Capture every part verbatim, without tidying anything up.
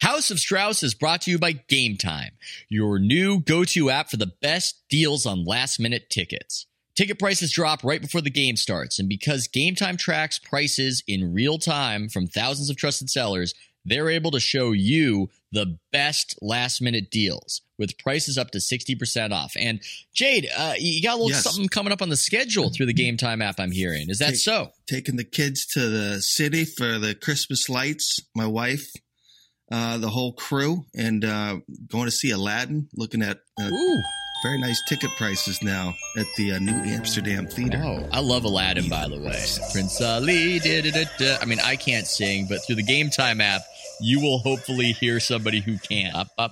House of Strauss is brought to you by Game Time, your new go-to app for the best deals on last-minute tickets. Ticket prices drop right before the game starts, and because Game Time tracks prices in real time from thousands of trusted sellers, they're able to show you the best last-minute deals with prices up to sixty percent off. And Jade, uh, you got a little yes. something coming up on the schedule through the Game Time app, I'm hearing. Is that Take, so? Taking the kids to the city for the Christmas lights, my wife, uh, the whole crew, and uh, going to see Aladdin, looking at uh, very nice ticket prices now at the uh, New Amsterdam Theater. Oh, I love Aladdin, by the way. Prince Ali, da, da, da, da. I mean, I can't sing, but through the Game Time app, you will hopefully hear somebody who can.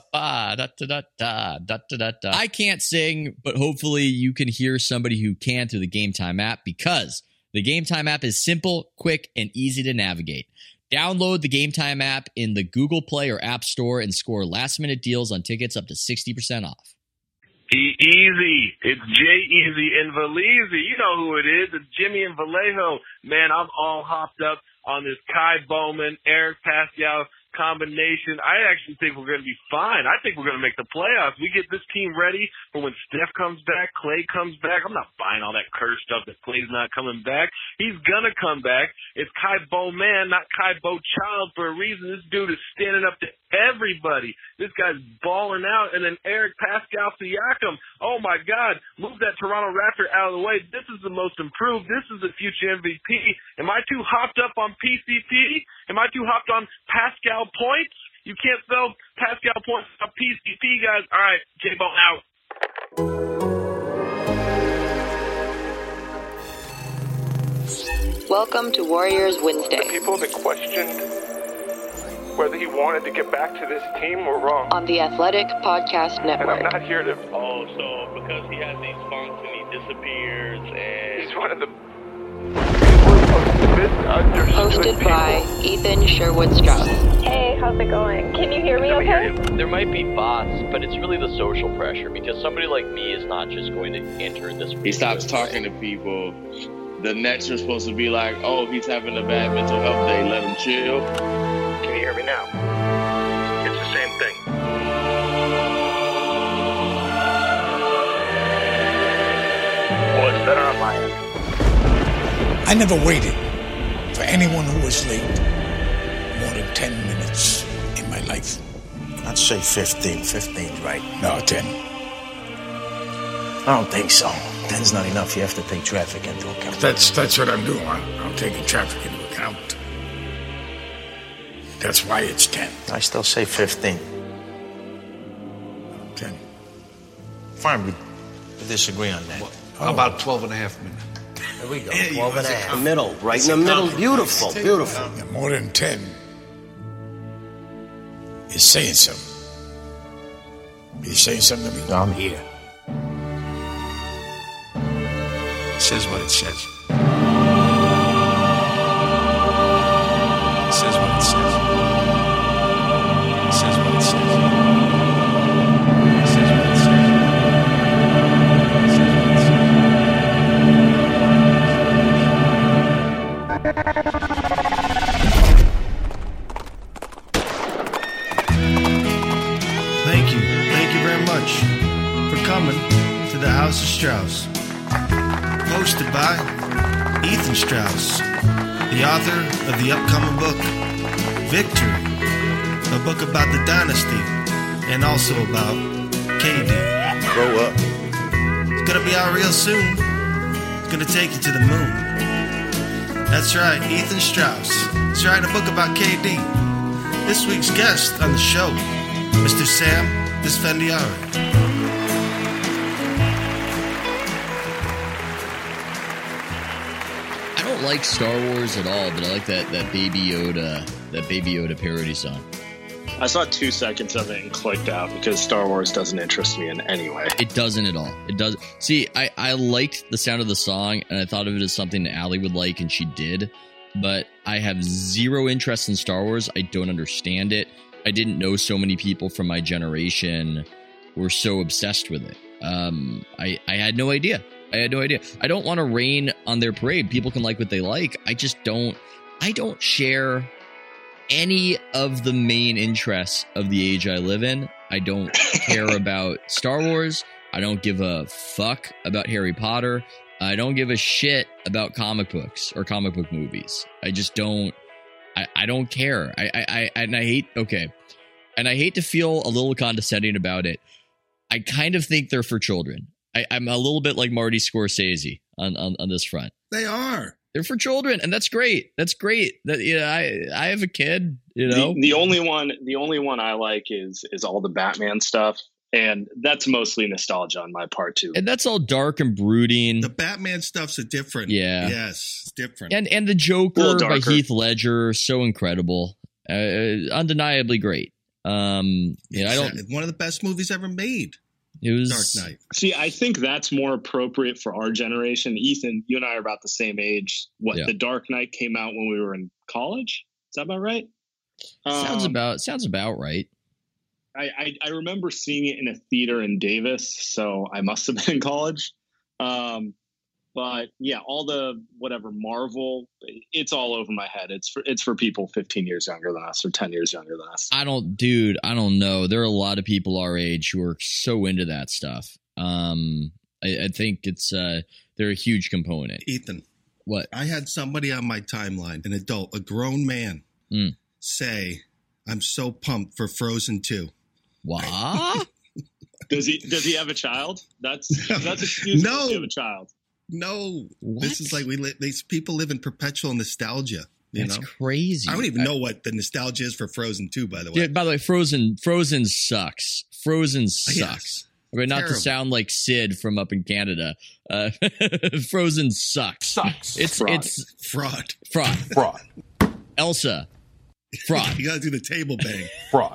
I can't sing, but hopefully you can hear somebody who can through the Game Time app, because the Game Time app is simple, quick, and easy to navigate. Download the Game Time app in the Google Play or App Store and score last-minute deals on tickets up to sixty percent off. E- easy. It's Jay-Easy and Valeezy. You know who it is. It's Jimmy and Vallejo. Man, I'm all hopped up on this Kai Bowman, Eric Pascal combination. I actually think we're going to be fine. I think we're going to make the playoffs. We get this team ready for when Steph comes back, Klay comes back. I'm not buying all that Kerr stuff that Klay's not coming back. He's going to come back. It's Kai Bowman, not Kai Child, for a reason. This dude is standing up to everybody. This guy's balling out. And then Eric Pascal Siakam. Oh, my God. Move that Toronto Raptor out of the way. This is the most improved. This is the future M V P. Am I too hopped up on P C P? Am I too hopped on Pascal points? You can't spell Pascal points on P C P, guys. All right, J-Bone out. Welcome to Warriors Wednesday. The people that questioned whether he wanted to get back to this team were wrong. On the Athletic Podcast Network. And I'm not here to... Oh, so because he has these funks and he disappears and... He's one of the... Hosted by Ethan Sherwood Strauss. Hey, how's it going? Can you hear me okay? There might be bots, but it's really the social pressure, because somebody like me is not just going to enter this... He stops talking to people. The Nets are supposed to be like, oh, he's having a bad mental health day, let him chill. Can you hear me now? It's the same thing. Well, it's better on my end. I never waited for anyone who was late more than ten minutes in my life. I'd say fifteen. fifteen's right. No, ten. I don't think so. ten's not enough. You have to take traffic into account. That's that's what I'm doing. I'm, I'm taking traffic into account. That's why it's ten. I still say fifteen. ten. Fine, we disagree on that. Well, how oh. about twelve and a half minutes? There we go. Yeah, twelve and a half. The middle, right in the middle. Beautiful, beautiful. Yeah, more than ten is saying something. He's saying something to me. I'm here. It says what it says. It says what it says. It says what it says. It says what it says. Thank you. Thank you very much for coming to the House of Strauss. Hosted by Ethan Strauss, the author of the upcoming book, Victory, a book about the dynasty and also about K D. Grow up. It's going to be out real soon. It's going to take you to the moon. That's right, Ethan Strauss. He's writing a book about K D. This week's guest on the show, Mister Sam Dispendiari. I don't like Star Wars at all, but I like that, that Baby Yoda, that Baby Yoda parody song. I saw two seconds of it and clicked out because Star Wars doesn't interest me in any way. It doesn't at all. It does. See, I, I liked the sound of the song, and I thought of it as something that Allie would like, and she did. But I have zero interest in Star Wars. I don't understand it. I didn't know so many people from my generation were so obsessed with it. Um, I, I had no idea. I had no idea. I don't want to rain on their parade. People can like what they like. I just don't. I don't share any of the main interests of the age I live in. I don't care about Star Wars. I don't give a fuck about Harry Potter. I don't give a shit about comic books or comic book movies. I just don't. I, I don't care. I, I, I and I hate. Okay, and I hate to feel a little condescending about it. I kind of think they're for children. I, I'm a little bit like Marty Scorsese on, on, on this front. They are. They're for children, and that's great. That's great. That you know, I I have a kid. You know, the, the only one, the only one I like is is all the Batman stuff, and that's mostly nostalgia on my part too. And that's all dark and brooding. The Batman stuff's a different. Yeah. Yes, it's different. And and the Joker by Heath Ledger, so incredible, uh, undeniably great. Um, yeah, I don't. One of the best movies ever made. It was Dark Knight. See, I think that's more appropriate for our generation. Ethan, you and I are about the same age. What Yeah. The Dark Knight came out when we were in college. Is that about right? Sounds Um, about sounds about right. I, I, I remember seeing it in a theater in Davis, so I must have been in college. Um, but yeah, all the whatever Marvel, it's all over my head. It's for it's for people fifteen years younger than us or ten years younger than us. I don't, dude. I don't know. There are a lot of people our age who are so into that stuff. Um, I, I think it's uh, they're a huge component. Ethan, what? I had somebody on my timeline, an adult, a grown man, Mm. say, "I'm so pumped for Frozen two." What? Does he does he have a child? That's that's excuse No. to have a child. No, What? this is like we li- these people live in perpetual nostalgia. You That's know, crazy. I don't even know what the nostalgia is for Frozen two. By the way, Yeah, by the way, Frozen Frozen sucks. Frozen sucks. Yes. Okay, not Terrible. to sound like Sid from up in Canada. Uh, Frozen sucks. Sucks. It's Fraud. it's fraud, fraud. Fraud. Elsa, fraud. You got to do the table bang. Fraud.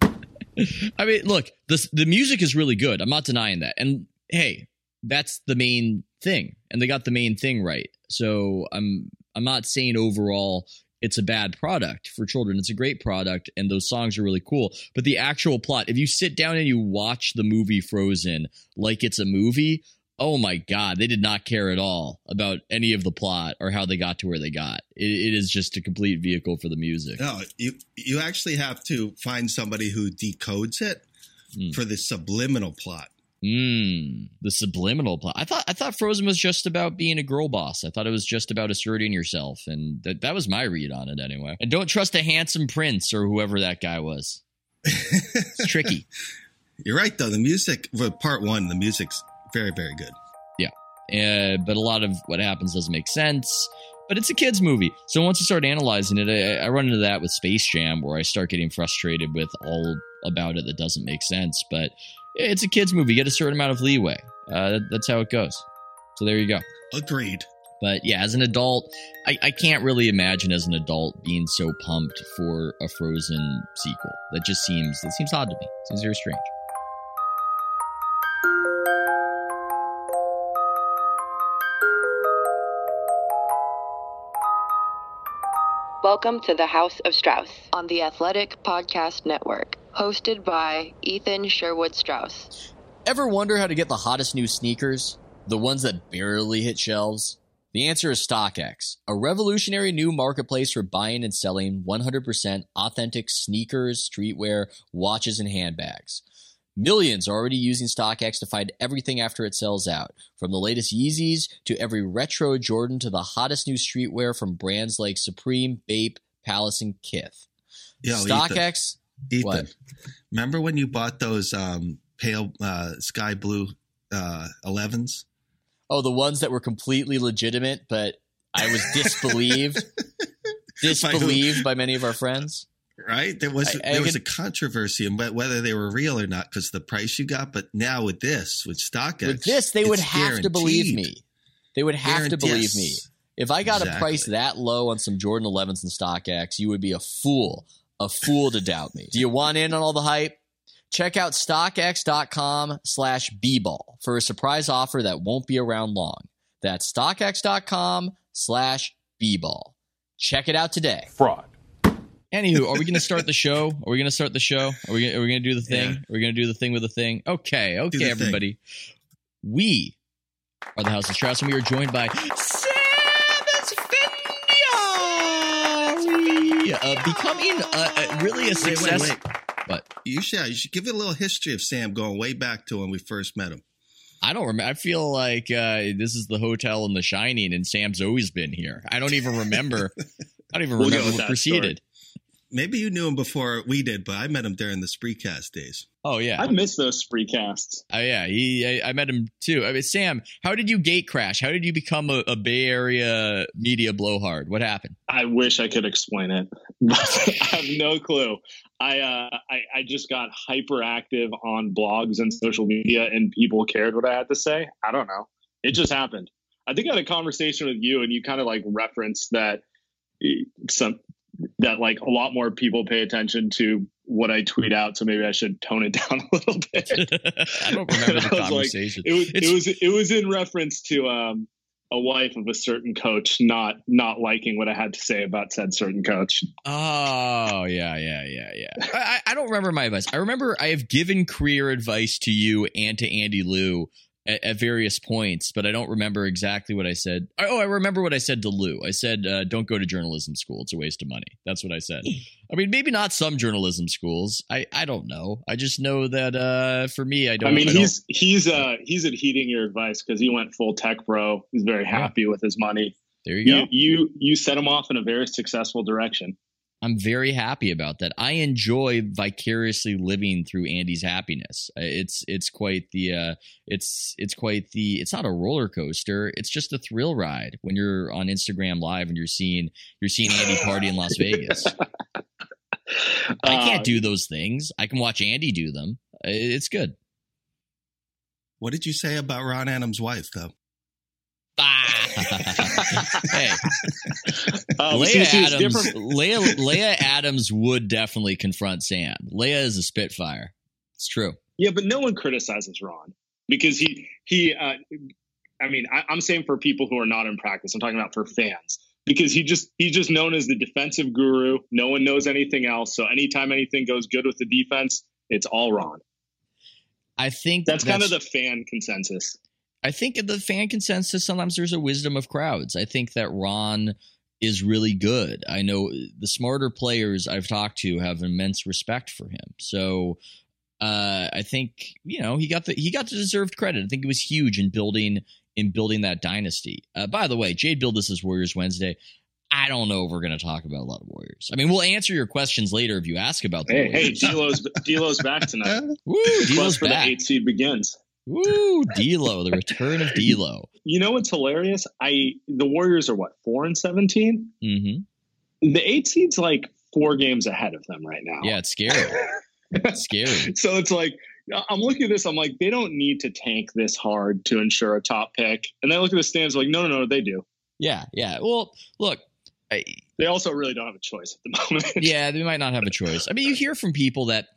I mean, look, the the music is really good. I'm not denying that. And hey, that's the main thing, and they got the main thing right. So I'm I'm not saying overall it's a bad product for children. It's a great product, and those songs are really cool. But the actual plot, if you sit down and you watch the movie Frozen like it's a movie, oh my God, they did not care at all about any of the plot or how they got to where they got. It, it is just a complete vehicle for the music. No, you you actually have to find somebody who decodes it Mm. for the subliminal plot. Mm, the subliminal plot. I thought I thought Frozen was just about being a girl boss. I thought it was just about asserting yourself, and that that was my read on it anyway. And don't trust a handsome prince or whoever that guy was. It's tricky. You're right, though. The music for part one, the music's very, very good. Uh, but a lot of what happens doesn't make sense. But it's a kid's movie. So once you start analyzing it, I, I run into that with Space Jam, where I start getting frustrated with all about it that doesn't make sense. But it's a kid's movie. You get a certain amount of leeway. Uh, that, that's how it goes. So there you go. Agreed. But yeah, as an adult, I, I can't really imagine as an adult being so pumped for a Frozen sequel. That just seems, that seems odd to me. It seems very strange. Welcome to the House of Strauss on the Athletic Podcast Network, hosted by Ethan Sherwood Strauss. Ever wonder how to get the hottest new sneakers? The ones that barely hit shelves? The answer is StockX, a revolutionary new marketplace for buying and selling one hundred percent authentic sneakers, streetwear, watches, and handbags. Millions are already using StockX to find everything after it sells out, from the latest Yeezys to every retro Jordan to the hottest new streetwear from brands like Supreme, Bape, Palace, and Kith. Yo, StockX. Ethan, What? remember when you bought those um, pale uh, sky blue uh, elevens? Oh, the ones that were completely legitimate, but I was disbelieved. disbelieved by many of our friends. Right? There was I- I there was a could- controversy about whether they were real or not because the price you got. But now with this, with StockX, With this, they would it's have to believe guaranteed. me. They would have to Guaranteed. believe me. If I got Exactly. a price that low on some Jordan elevens in StockX, you would be a fool, a fool to doubt me. Do you want in on all the hype? Check out StockX.com slash B-ball for a surprise offer that won't be around long. That's StockX.com slash B-ball. Check it out today. Fraud. Anywho, are we going to start the show? Are we going to start the show? Are we gonna, are we going to do the thing? Yeah. Are we going to do the thing with the thing? Okay, the okay, thing. everybody. We are the House of Strauss, and we are joined by Sam Esfandiari uh, becoming uh, uh, really a success. Wait, wait, wait. But you should you should give it a little history of Sam going way back to when we first met him. I don't remember. I feel like uh, this is the hotel in The Shining, and Sam's always been here. I don't even remember. I don't even We'll remember go with what that preceded. Maybe you knew him before we did, but I met him during the Spreecast days. Oh yeah, I miss those Spreecasts. Oh yeah, he. I, I met him too. I mean, Sam, how did you gate crash? How did you become a, a Bay Area media blowhard? What happened? I wish I could explain it, but I have no clue. I, uh, I I just got hyperactive on blogs and social media, and people cared what I had to say. I don't know. It just happened. I think I had a conversation with you, and you kind of like referenced that some that like a lot more people pay attention to what I tweet out, so maybe I should tone it down a little bit. I don't remember the conversation. Like, it was it's, it was it was in reference to um, a wife of a certain coach not not liking what I had to say about said certain coach. Oh yeah, yeah, yeah, yeah. I, I don't remember my advice. I remember I have given career advice to you and to Andy Liu at, at various points, but I don't remember exactly what I said. Oh, I remember what I said to Liu. I said, uh, "Don't go to journalism school; it's a waste of money." That's what I said. I mean, maybe not some journalism schools. I, I don't know. I just know that uh, for me, I don't. I mean, I he's don't, he's uh he's heeding your advice because he went full tech bro. He's very happy yeah. with his money. There you, you go. You you set him off in a very successful direction. I'm very happy about that. I enjoy vicariously living through Andy's happiness. It's it's quite the uh, it's it's quite the it's not a roller coaster. It's just a thrill ride when you're on Instagram Live and you're seeing you're seeing Andy party in Las Vegas. I can't do those things. I can watch Andy do them. It's good. What did you say about Ron Adams' wife, though? Hey, um, Leia Adams. Leia, Leia Adams would definitely confront Sam. Leia is a spitfire. It's true. Yeah, but no one criticizes Ron because he he. Uh, I mean, I, I'm saying for people who are not in practice. I'm talking about for fans because he just he's just known as the defensive guru. No one knows anything else. So anytime anything goes good with the defense, it's all Ron. I think that's, that's kind of the fan consensus. I think in the fan consensus, sometimes there's a wisdom of crowds. I think that Ron is really good. I know the smarter players I've talked to have immense respect for him. So uh, I think, you know, he got the he got the deserved credit. I think it was huge in building in building that dynasty. Uh, by the way, Jade build this is Warriors Wednesday. I don't know if we're going to talk about a lot of Warriors. I mean, we'll answer your questions later if you ask about the hey, Warriors. Hey, D'Lo's D'Lo's back tonight. Woo, D'Lo's for back. The eight seed begins. Woo, D'Lo, the return of D'Lo. You know what's hilarious? I the Warriors are what, four and seventeen? Mm-hmm. The eight seed's like four games ahead of them right now. Yeah, it's scary. It's scary. So it's like I'm looking at this. I'm like, they don't need to tank this hard to ensure a top pick. And then I look at the stands like, no, no, no, they do. Yeah, yeah. Well, look. I, they also really don't have a choice at the moment. Yeah, they might not have a choice. I mean, you hear from people that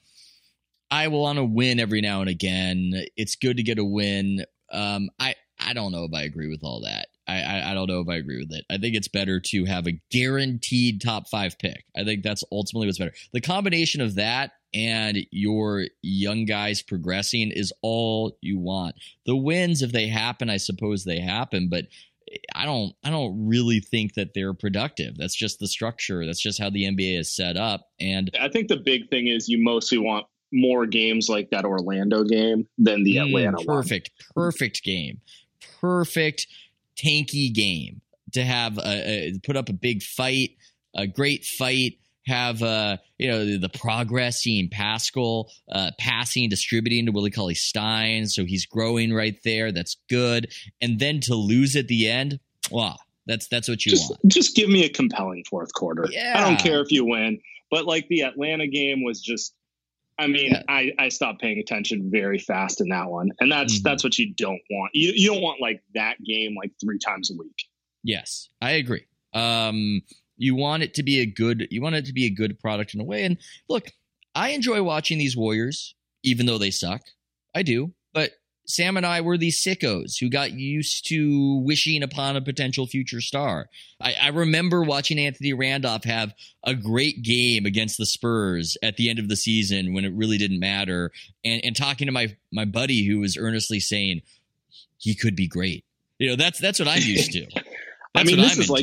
I will want to win every now and again. It's good to get a win. Um, I, I don't know if I agree with all that. I, I, I don't know if I agree with it. I think it's better to have a guaranteed top five pick. I think that's ultimately what's better. The combination of that and your young guys progressing is all you want. The wins, if they happen, I suppose they happen, but I don't I don't really think that they're productive. That's just the structure. That's just how the N B A is set up. And I think the big thing is you mostly want more games like that Orlando game than the Atlanta mm, perfect, one. Perfect game. Perfect tanky game to have a, a put up a big fight, a great fight, have uh you know the, the progress, seeing Pascal uh passing, distributing to Willie Cauley-Stein, so he's growing right there. That's good. And then to lose at the end, wow, that's that's what you just, want. Just give me a compelling fourth quarter. Yeah. I don't care if you win, but like the Atlanta game was just, I mean, yeah. I, I stopped paying attention very fast in that one. And that's mm-hmm. that's what you don't want. You you don't want like that game like three times a week. Yes, I agree. Um You want it to be a good you want it to be a good product in a way. And look, I enjoy watching these Warriors, even though they suck. I do. But Sam and I were these sickos who got used to wishing upon a potential future star. I, I remember watching Anthony Randolph have a great game against the Spurs at the end of the season when it really didn't matter, and, and talking to my my buddy who was earnestly saying he could be great. You know, that's that's what I'm used to. I mean, this is like going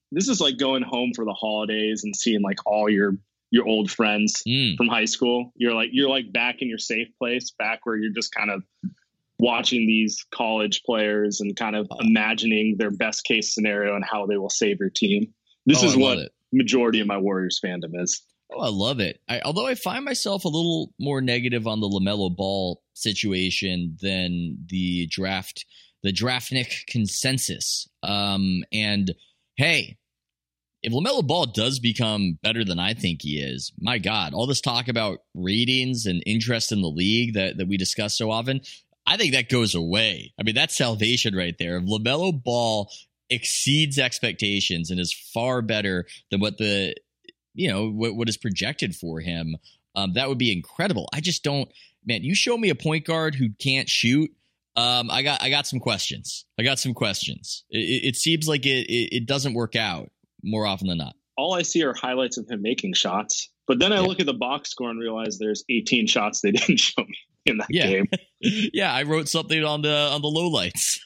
this is like going home for the holidays and seeing like all your your old friends mm. from high school. You're like you're like back in your safe place, back where you're just kind of watching these college players and kind of imagining their best case scenario and how they will save your team. This oh, is I what it. majority of my Warriors fandom is. Oh, I love it. I, although I find myself a little more negative on the LaMelo Ball situation than the draft, the Draftnik consensus. Um, and hey, if LaMelo Ball does become better than I think he is, my God, all this talk about ratings and interest in the league that, that we discuss so often, I think that goes away. I mean, that's salvation right there. If LaMelo Ball exceeds expectations and is far better than what the you know, what, what is projected for him, um, that would be incredible. I just don't, man, you show me a point guard who can't shoot. Um, I got, I got some questions. I got some questions. It, it seems like it, it, it doesn't work out more often than not. All I see are highlights of him making shots, but then I yeah. look at the box score and realize there's eighteen shots they didn't show me in that yeah. game. yeah. I wrote something on the, on the lowlights.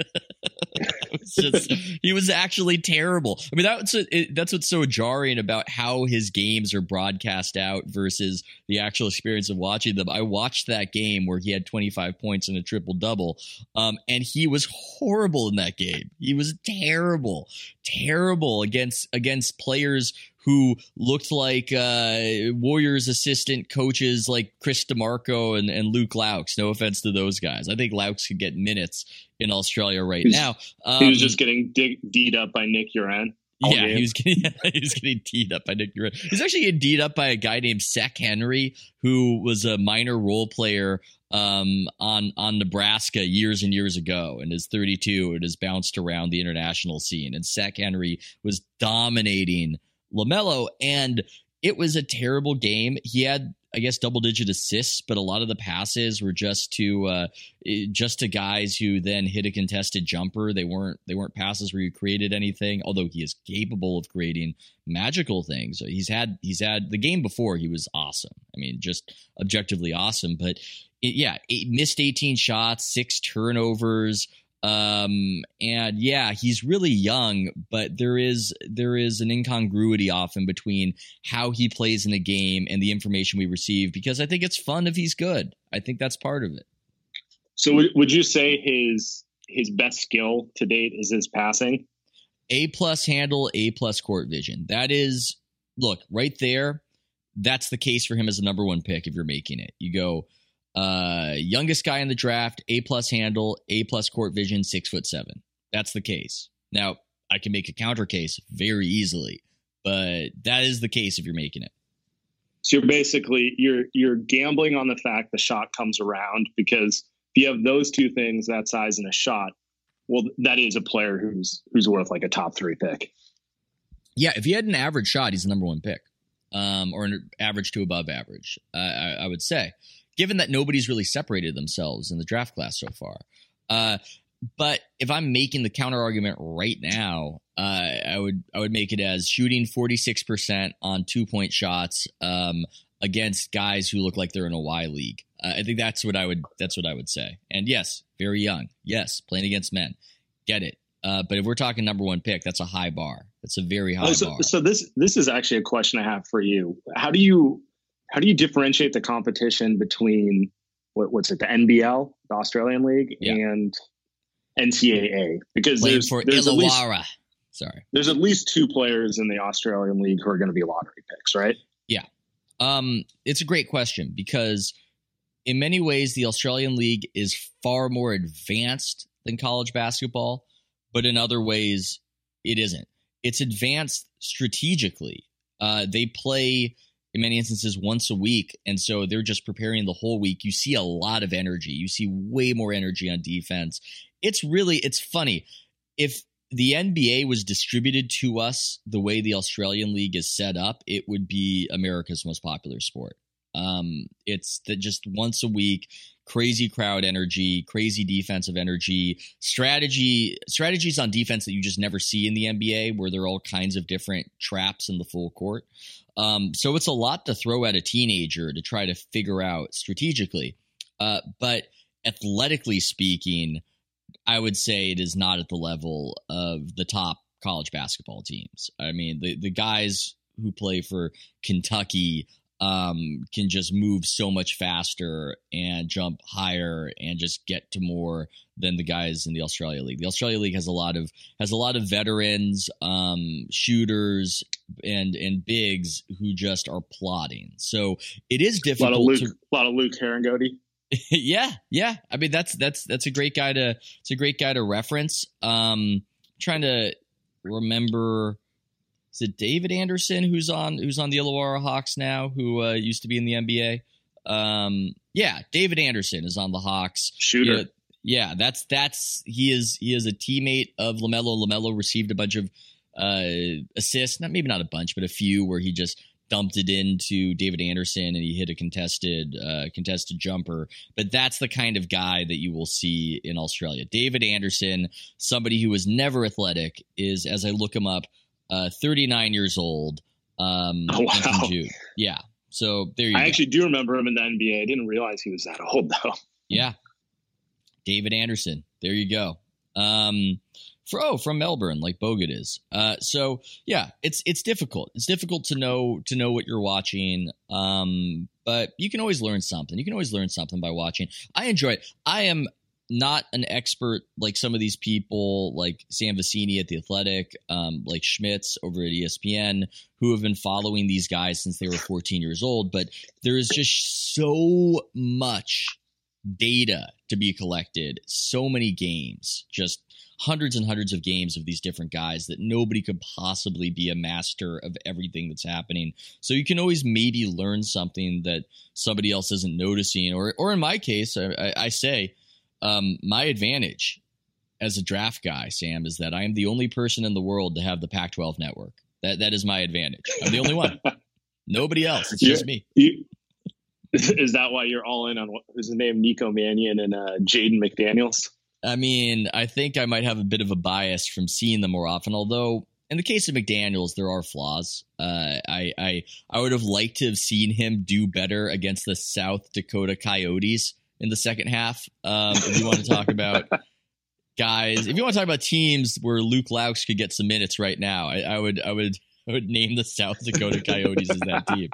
Just, he was actually terrible. I mean, that's a, it, that's what's so jarring about how his games are broadcast out versus the actual experience of watching them. I watched that game where he had twenty-five points and a triple double, um, and he was horrible in that game. He was terrible, terrible against against players who looked like uh, Warriors assistant coaches like Chris DeMarco and, and Luke Laux. No offense to those guys. I think Laux could get minutes in Australia right He's, now. Um, he was just getting dig, D'd up by Nick Uran. Yeah, game. he was getting he was getting D'd up by Nick Uran. He's actually getting D'd up by a guy named Sek Henry, who was a minor role player um, on on Nebraska years and years ago, and is thirty-two and has bounced around the international scene. And Sek Henry was dominating LaMelo, and it was a terrible game. He had, I guess, double-digit assists, but a lot of the passes were just to uh, just to guys who then hit a contested jumper. They weren't they weren't passes where you created anything. Although he is capable of creating magical things. He's had he's had the game before. He was awesome. I mean, just objectively awesome. But it, yeah, it missed eighteen shots, six turnovers. Um, and yeah, he's really young, but there is, there is an incongruity often between how he plays in the game and the information we receive, because I think it's fun if he's good. I think that's part of it. So would, would you say his, his best skill to date is his passing? A plus handle, A plus court vision. That is, look, right there. That's the case for him as a number one pick. If you're making it, you go, Uh, youngest guy in the draft, A plus handle, A plus court vision, six foot seven. That's the case. Now, I can make a counter case very easily, but that is the case if you're making it. So you're basically you're you're gambling on the fact the shot comes around, because if you have those two things, that size and a shot, well, that is a player who's who's worth like a top three pick. Yeah, if he had an average shot, he's the number one pick, um, or an average to above average, uh, I, I would say. Given that nobody's really separated themselves in the draft class so far. Uh, but if I'm making the counter argument right now, uh, I would I would make it as shooting forty-six percent on two-point shots um, against guys who look like they're in a Y league. Uh, I think that's what I would that's what I would say. And yes, very young. Yes, playing against men. Get it. Uh, but if we're talking number one pick, that's a high bar. That's a very high oh, so, bar. So this this is actually a question I have for you. How do you How do you differentiate the competition between what, what's it, the N B L, the Australian League, yeah. and N C A A? Because Playing there's, for there's at least, Sorry, there's at least two players in the Australian League who are going to be lottery picks, right? Yeah, um, it's a great question, because in many ways the Australian League is far more advanced than college basketball, but in other ways it isn't. It's advanced strategically. Uh, they play, in many instances, once a week, and so they're just preparing the whole week. You see a lot of energy. You see way more energy on defense. It's really, it's funny. If the N B A was distributed to us the way the Australian League is set up, it would be America's most popular sport. Um, it's the, just once a week, crazy crowd energy, crazy defensive energy, strategy, strategies on defense that you just never see in the N B A, where there are all kinds of different traps in the full court. Um, so it's a lot to throw at a teenager to try to figure out strategically. Uh, but athletically speaking, I would say it is not at the level of the top college basketball teams. I mean, the, the guys who play for Kentucky um, can just move so much faster and jump higher and just get to more than the guys in the Australia League. The Australia League has a lot of has a lot of veterans, um, shooters, and and bigs who just are plotting. So it is difficult. A lot of Luke, to, a lot of Luke Herringody. yeah, yeah. I mean, that's that's that's a great guy to it's a great guy to reference. Um, trying to remember, is it David Anderson who's on who's on the Illawarra Hawks now, who uh, used to be in the N B A? Um, yeah, David Anderson is on the Hawks. Shooter. Yeah, yeah, that's that's he is he is a teammate of LaMelo. LaMelo received a bunch of uh, assists, not maybe not a bunch, but a few where he just dumped it into David Anderson and he hit a contested uh, contested jumper. But that's the kind of guy that you will see in Australia. David Anderson, somebody who was never athletic, is, as I look him up, uh, thirty-nine years old. Um, oh, wow. Yeah. So there you I go. I actually do remember him in the N B A. I didn't realize he was that old, though. Yeah. David Anderson. There you go. Um, For, oh, from Melbourne, like Bogut is. Uh, so yeah, it's it's difficult. It's difficult to know to know what you're watching. Um, but you can always learn something. You can always learn something by watching. I enjoy it. I am not an expert like some of these people, like Sam Vecini at The Athletic, um, like Schmitz over at E S P N, who have been following these guys since they were fourteen years old. But there is just so much data to be collected, so many games, just hundreds and hundreds of games of these different guys that nobody could possibly be a master of everything that's happening. So you can always maybe learn something that somebody else isn't noticing. Or, or in my case, I, I say um, my advantage as a draft guy, Sam, is that I am the only person in the world to have the Pac twelve network. That That is my advantage. I'm the only one. Nobody else. It's just me. You, is that why you're all in on what was his name? Nico Mannion and uh, Jaden McDaniels? I mean, I think I might have a bit of a bias from seeing them more often, although in the case of McDaniels, there are flaws. Uh, I, I I would have liked to have seen him do better against the South Dakota Coyotes in the second half. Um, if you want to talk about guys, if you want to talk about teams where Luke Laux could get some minutes right now, I, I would I would I would name the South Dakota Coyotes as that team.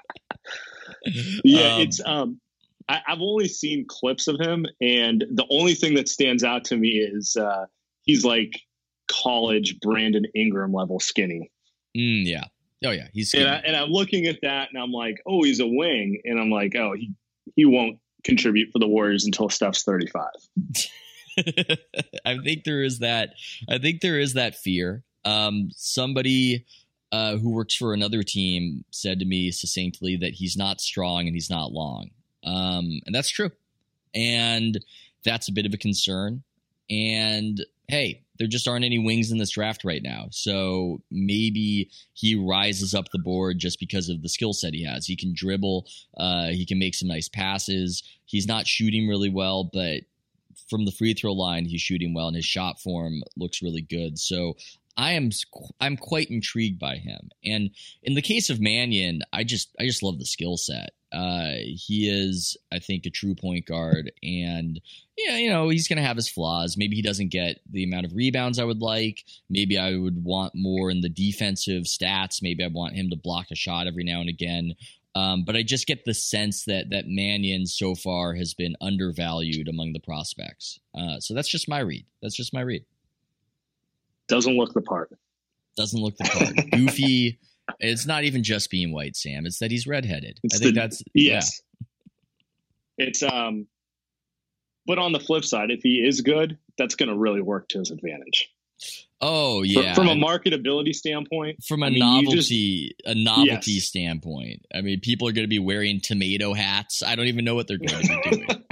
Yeah, um, it's um. I, I've only seen clips of him, and the only thing that stands out to me is uh, he's like college Brandon Ingram level skinny. Mm, yeah. Oh, yeah. He's skinny. And, I, and I'm looking at that, and I'm like, oh, he's a wing. And I'm like, oh, he, he won't contribute for the Warriors until Steph's thirty-five. I think there is that. I think there is that fear. Um, somebody uh, who works for another team said to me succinctly that he's not strong and he's not long. Um, and that's true. And that's a bit of a concern. And hey, there just aren't any wings in this draft right now. So maybe he rises up the board just because of the skill set he has. He can dribble. Uh, he can make some nice passes. He's not shooting really well, but from the free throw line, he's shooting well, and his shot form looks really good. So I am I'm quite intrigued by him. And in the case of Mannion, I just I just love the skill set. Uh, he is, I think, a true point guard, and yeah, you know, he's going to have his flaws. Maybe he doesn't get the amount of rebounds I would like. Maybe I would want more in the defensive stats. Maybe I want him to block a shot every now and again. Um, but I just get the sense that that Mannion so far has been undervalued among the prospects. Uh, so that's just my read. That's just my read. Doesn't look the part. Doesn't look the part. Goofy. It's not even just being white, Sam. It's that he's redheaded. It's I think the, that's yes. Yeah. It's um, but on the flip side, if he is good, that's going to really work to his advantage. Oh yeah, from, from a marketability standpoint, from a I mean, novelty, just, a novelty yes. standpoint. I mean, people are going to be wearing tomato hats. I don't even know what they're going to be doing.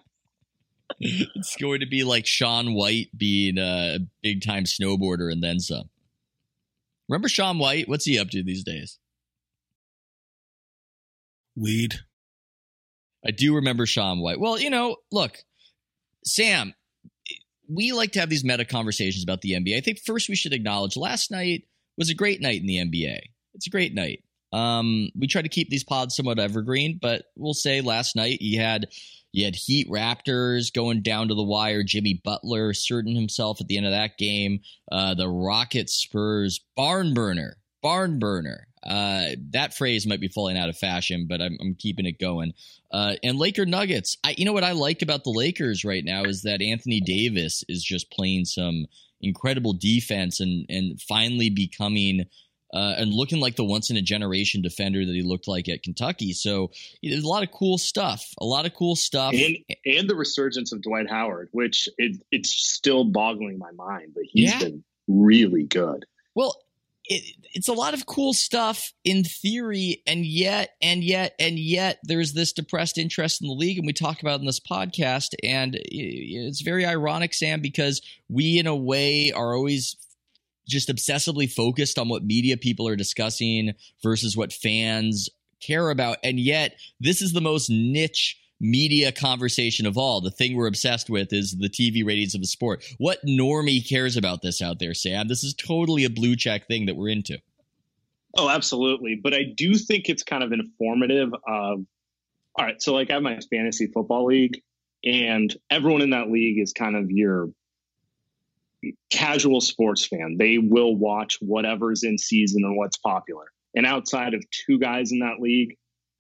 It's going to be like Shaun White being a big time snowboarder and then some. Remember Shaun White? What's he up to these days? Weed. I do remember Shaun White. Well, you know, look, Sam, we like to have these meta conversations about the N B A. I think first we should acknowledge last night was a great night in the N B A. It's a great night. Um, we try to keep these pods somewhat evergreen, but we'll say last night you had you had Heat Raptors going down to the wire. Jimmy Butler asserting himself at the end of that game. Uh, the Rockets Spurs barn burner, barn burner. Uh, that phrase might be falling out of fashion, but I'm, I'm keeping it going. Uh, and Laker Nuggets. I, you know what I like about the Lakers right now is that Anthony Davis is just playing some incredible defense and and finally becoming uh, and looking like the once in a generation defender that he looked like at Kentucky. So there's a lot of cool stuff, a lot of cool stuff. And, and the resurgence of Dwight Howard, which it, it's still boggling my mind, but he's yeah. been really good. Well, it, it's a lot of cool stuff in theory, and yet, and yet, and yet there's this depressed interest in the league, and we talk about it in this podcast, and it's very ironic, Sam, because we, in a way, are always just obsessively focused on what media people are discussing versus what fans care about. And yet this is the most niche media conversation of all. The thing we're obsessed with is the T V ratings of the sport. What normie cares about this out there, Sam? This is totally a blue check thing that we're into. Oh, absolutely. But I do think it's kind of informative of, all right, so like I have my fantasy football league, and everyone in that league is kind of your casual sports fan. They will watch whatever's in season and what's popular. And outside of two guys in that league,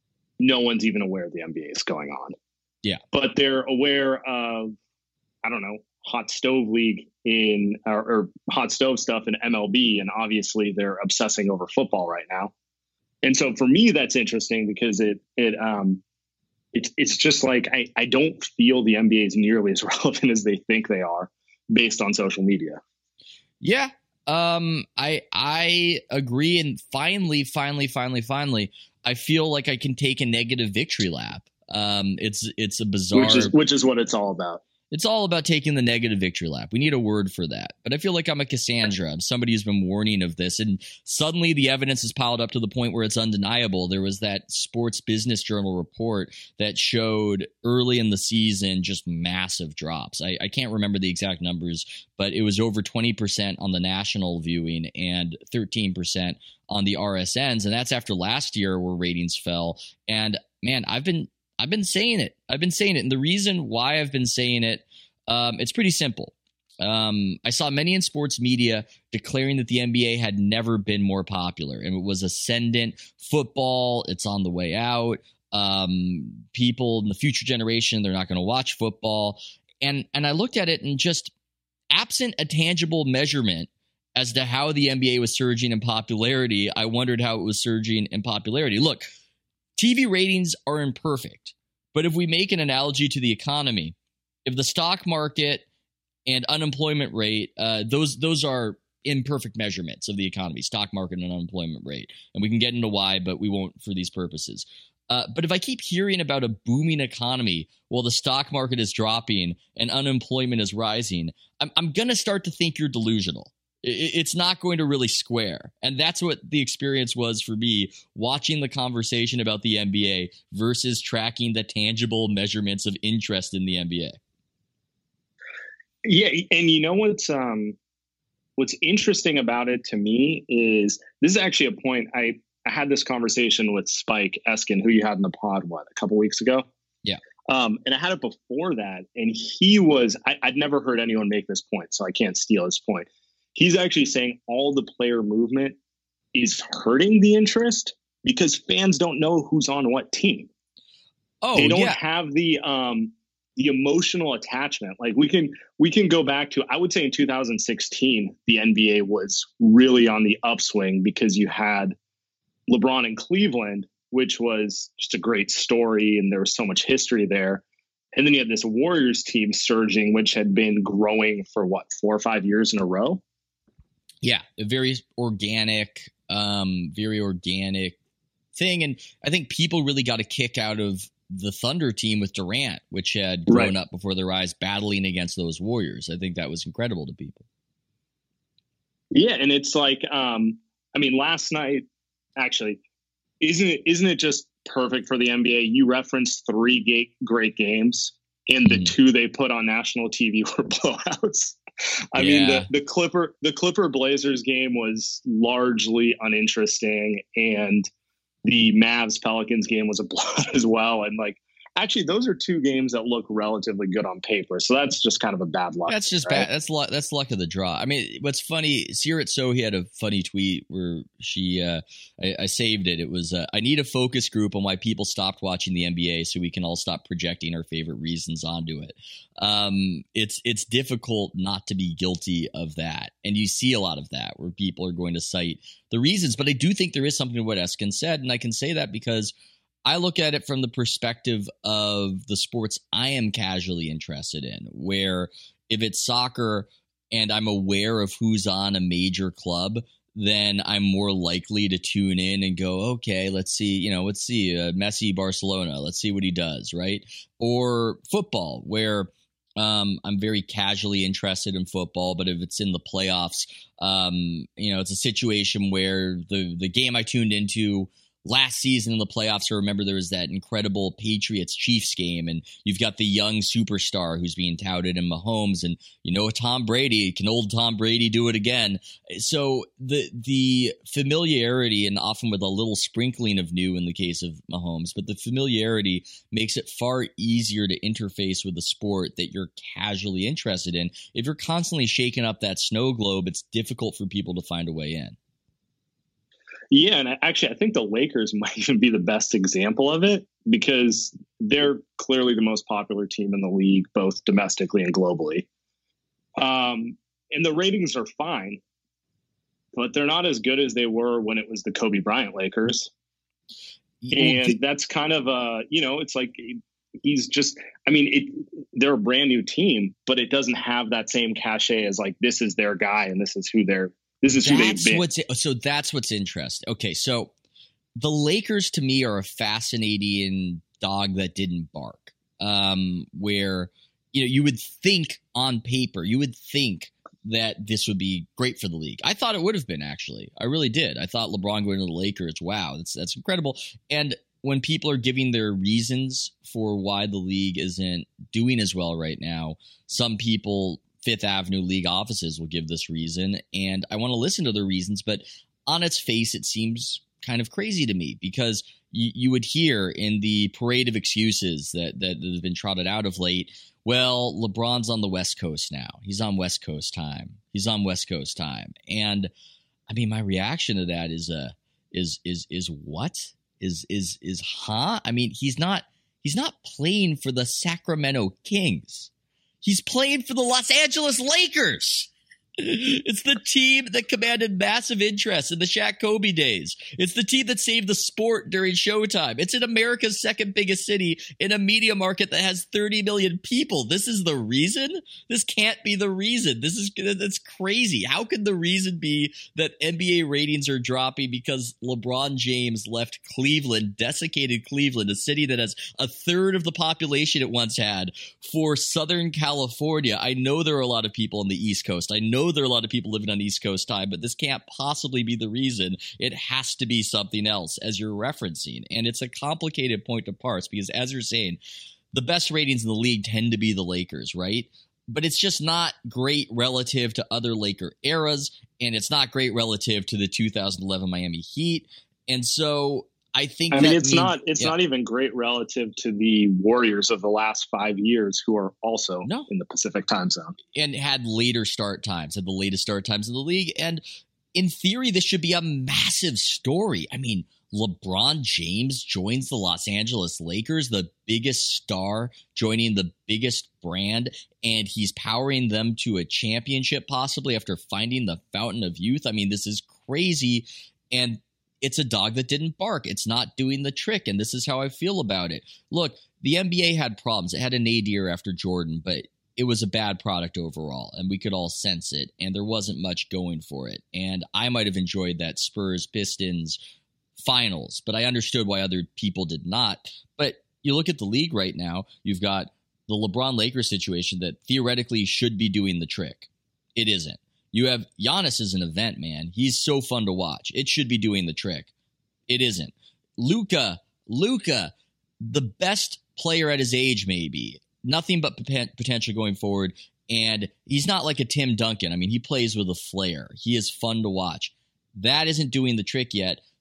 no one's even aware the N B A is going on. Yeah. But they're aware of, I don't know, hot stove league in or, or hot stove stuff in M L B. And obviously they're obsessing over football right now. And so for me, that's interesting because it, it, um, it's, it's just like, I, I don't feel the N B A is nearly as relevant as they think they are based on social media. Yeah. Um, I, I agree. And finally, finally, finally, finally, I feel like I can take a negative victory lap. Um, it's, it's a bizarre, which is, which is what it's all about. It's all about taking the negative victory lap. We need a word for that. But I feel like I'm a Cassandra. I'm somebody who's been warning of this. And suddenly the evidence has piled up to the point where it's undeniable. There was that Sports Business Journal report that showed early in the season just massive drops. I, I can't remember the exact numbers, but it was over twenty percent on the national viewing and thirteen percent on the R S Ns. And that's after last year where ratings fell. And man, I've been I've been saying it. I've been saying it. And the reason why I've been saying it, um, it's pretty simple. Um, I saw many in sports media declaring that the N B A had never been more popular and it was ascendant. Football, it's on the way out. Um, people in the future generation, they're not going to watch football. And, and I looked at it and just absent a tangible measurement as to how the N B A was surging in popularity, I wondered how it was surging in popularity. Look, T V ratings are imperfect, but if we make an analogy to the economy, if the stock market and unemployment rate, uh, those those are imperfect measurements of the economy, stock market and unemployment rate. And we can get into why, but we won't for these purposes. Uh, but if I keep hearing about a booming economy while the stock market is dropping and unemployment is rising, I'm, I'm going to start to think you're delusional. It's not going to really square. And that's what the experience was for me watching the conversation about the N B A versus tracking the tangible measurements of interest in the N B A. Yeah. And you know, what's, um, what's interesting about it to me is this is actually a point. I, I had this conversation with Spike Eskin, who you had in the pod, what, a couple weeks ago? Yeah. Um, and I had it before that. And he was, I, I'd never heard anyone make this point, so I can't steal his point. He's actually saying all the player movement is hurting the interest because fans don't know who's on what team. Oh, they don't yeah. have the um, the emotional attachment. Like we can we can go back to, I would say in two thousand sixteen, the N B A was really on the upswing because you had LeBron in Cleveland, which was just a great story, and there was so much history there. And then you had this Warriors team surging, which had been growing for what, four or five years in a row. Yeah, a very organic, um, very organic thing. And I think people really got a kick out of the Thunder team with Durant, which had grown right. up before their eyes battling against those Warriors. I think that was incredible to people. Yeah, and it's like, um, I mean, last night, actually, isn't it, isn't it just perfect for the N B A? You referenced three ga- great games, and the mm. two they put on national T V were blowouts. I yeah. mean, the, the Clipper the Clipper Blazers game was largely uninteresting, and the Mavs Pelicans game was a blowout as well. And like, actually, those are two games that look relatively good on paper. So that's just kind of a bad luck. That's just right? bad. That's luck. That's luck of the draw. I mean, what's funny, Sirat Sohi had a funny tweet where she, uh, I, I saved it. It was, uh, I need a focus group on why people stopped watching the N B A so we can all stop projecting our favorite reasons onto it. Um, it's, it's difficult not to be guilty of that. And you see a lot of that where people are going to cite the reasons. But I do think there is something to what Eskin said. And I can say that because I look at it from the perspective of the sports I am casually interested in, where if it's soccer and I'm aware of who's on a major club, then I'm more likely to tune in and go, okay, let's see, you know, let's see uh, Messi, Barcelona, let's see what he does, right? Or football, where um, I'm very casually interested in football, but if it's in the playoffs, um, you know, it's a situation where the the game I tuned into last season in the playoffs, I remember there was that incredible Patriots-Chiefs game, and you've got the young superstar who's being touted in Mahomes, and you know Tom Brady, can old Tom Brady do it again? So the the familiarity, and often with a little sprinkling of new in the case of Mahomes, but the familiarity makes it far easier to interface with the sport that you're casually interested in. If you're constantly shaking up that snow globe, it's difficult for people to find a way in. Yeah, and actually, I think the Lakers might even be the best example of it because they're clearly the most popular team in the league, both domestically and globally. Um, and the ratings are fine, but they're not as good as they were when it was the Kobe Bryant Lakers. And that's kind of a, you know, it's like he's just, I mean, it, they're a brand new team, but it doesn't have that same cachet as like, this is their guy and this is who they're This is who that's they've been. What's, so that's what's interesting. Okay, so the Lakers to me are a fascinating dog that didn't bark. Um, where you know you would think on paper, you would think that this would be great for the league. I thought it would have been actually. I really did. I thought LeBron going to the Lakers. Wow, that's that's incredible. And when people are giving their reasons for why the league isn't doing as well right now, some people, Fifth Avenue League offices will give this reason, and I want to listen to the reasons, but on its face, it seems kind of crazy to me because you, you would hear in the parade of excuses that, that that have been trotted out of late, well, LeBron's on the West Coast now. He's on West Coast time. He's on West Coast time. And I mean, my reaction to that is, uh, is, is, is what? Is, is, is, huh? I mean, he's not, he's not playing for the Sacramento Kings. He's playing for the Los Angeles Lakers. It's the team that commanded massive interest in the Shaq Kobe days. It's the team that saved the sport during Showtime. It's in America's second biggest city in a media market that has thirty million people. This is the reason? This can't be the reason. This is that's crazy. How could the reason be that N B A ratings are dropping because LeBron James left Cleveland, desiccated Cleveland, a city that has a third of the population it once had, for Southern California? I know there are a lot of people on the East Coast. I know there are a lot of people living on East Coast time, but this can't possibly be the reason. It has to be something else, as you're referencing. And it's a complicated point to parse because, as you're saying, the best ratings in the league tend to be the Lakers, right? But it's just not great relative to other Laker eras, and it's not great relative to the two thousand eleven Miami Heat. And so I think I that mean it's means, not it's yeah. not even great relative to the Warriors of the last five years who are also no. in the Pacific time zone and had later start times, had the latest start times in the league. And in theory, this should be a massive story. I mean, LeBron James joins the Los Angeles Lakers, the biggest star joining the biggest brand, and he's powering them to a championship possibly after finding the fountain of youth. I mean, this is crazy. And it's a dog that didn't bark. It's not doing the trick, and this is how I feel about it. Look, the N B A had problems. It had a nadir after Jordan, but it was a bad product overall, and we could all sense it, and there wasn't much going for it. And I might have enjoyed that Spurs-Pistons finals, but I understood why other people did not. But you look at the league right now, you've got the LeBron-Lakers situation that theoretically should be doing the trick. It isn't. You have Giannis as an event, man. He's so fun to watch. It should be doing the trick. It isn't. Luka, Luka, the best player at his age, maybe. Nothing but potential going forward. And he's not like a Tim Duncan. I mean, he plays with a flair. He is fun to watch. That isn't doing the trick yet.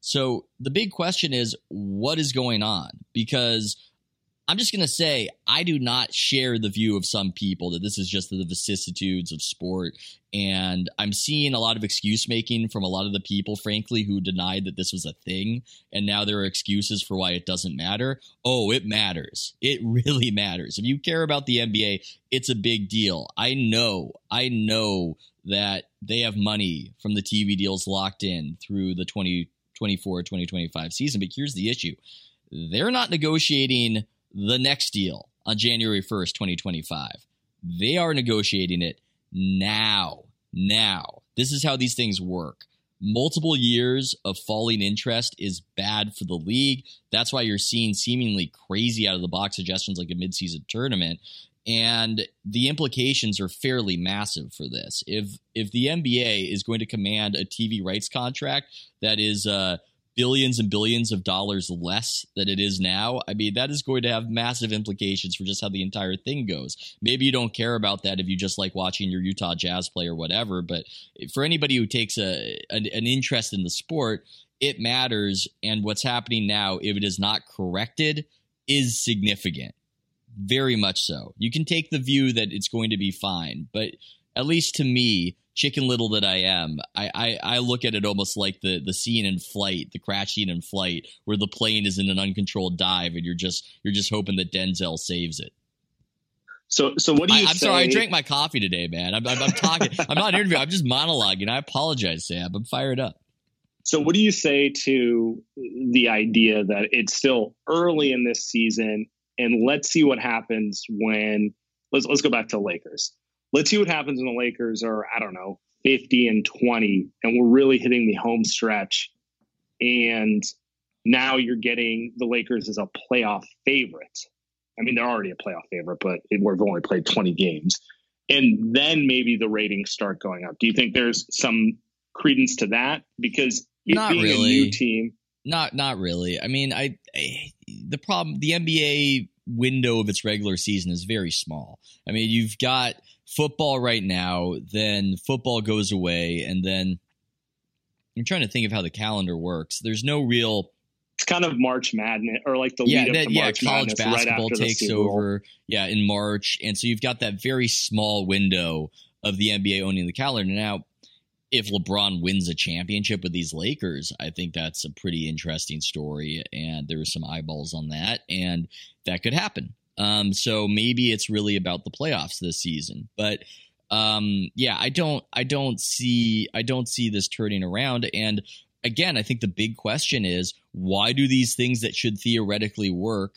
So the big question is, what is going on? Because I'm just going to say, I do not share the view of some people that this is just the vicissitudes of sport. And I'm seeing a lot of excuse making from a lot of the people, frankly, who denied that this was a thing. And now there are excuses for why it doesn't matter. Oh, it matters. It really matters. If you care about the N B A, it's a big deal. I know, I know that they have money from the T V deals locked in through the twenty twenty-four twenty twenty-five season. But here's the issue. They're not negotiating the next deal on January first, twenty twenty-five. They are negotiating it now. Now. This is how these things work. Multiple years of falling interest is bad for the league. That's why you're seeing seemingly crazy out of the box suggestions like a midseason tournament. And the implications are fairly massive for this. If if the N B A is going to command a T V rights contract that is uh, billions and billions of dollars less than it is now, I mean, that is going to have massive implications for just how the entire thing goes. Maybe you don't care about that if you just like watching your Utah Jazz play or whatever, but for anybody who takes a an, an interest in the sport, it matters. And what's happening now, if it is not corrected, is significant. Very much so. You can take the view that it's going to be fine, but at least to me, chicken little that I am, I, I, I look at it almost like the the scene in Flight, the crash scene in Flight, where the plane is in an uncontrolled dive and you're just you're just hoping that Denzel saves it. So so what do you I, I'm say? sorry, I drank my coffee today, man. I'm, I'm, I'm talking. I'm not interviewing. I'm just monologuing. I apologize, Sam. I'm fired up. So what do you say to the idea that it's still early in this season, and let's see what happens when let's let's go back to the Lakers. Let's see what happens when the Lakers are, I don't know, fifty and twenty, and we're really hitting the home stretch. And now you're getting the Lakers as a playoff favorite. I mean, they're already a playoff favorite, but we've only played twenty games. And then maybe the ratings start going up. Do you think there's some credence to that? Because it not being really. a new team. Not not really. I mean, I, I the problem, the N B A window of its regular season is very small. I mean, you've got football right now, then football goes away, and then I'm trying to think of how the calendar works. There's no real. It's kind of March Madness, or like the yeah, lead up that, to yeah, March college Madness basketball right takes over. Yeah, in March, and so you've got that very small window of the N B A owning the calendar. Now, if LeBron wins a championship with these Lakers, I think that's a pretty interesting story, and there are some eyeballs on that, and that could happen. Um, so maybe it's really about the playoffs this season, but um, yeah, I don't, I don't see, I don't see this turning around. And again, I think the big question is, why do these things that should theoretically work?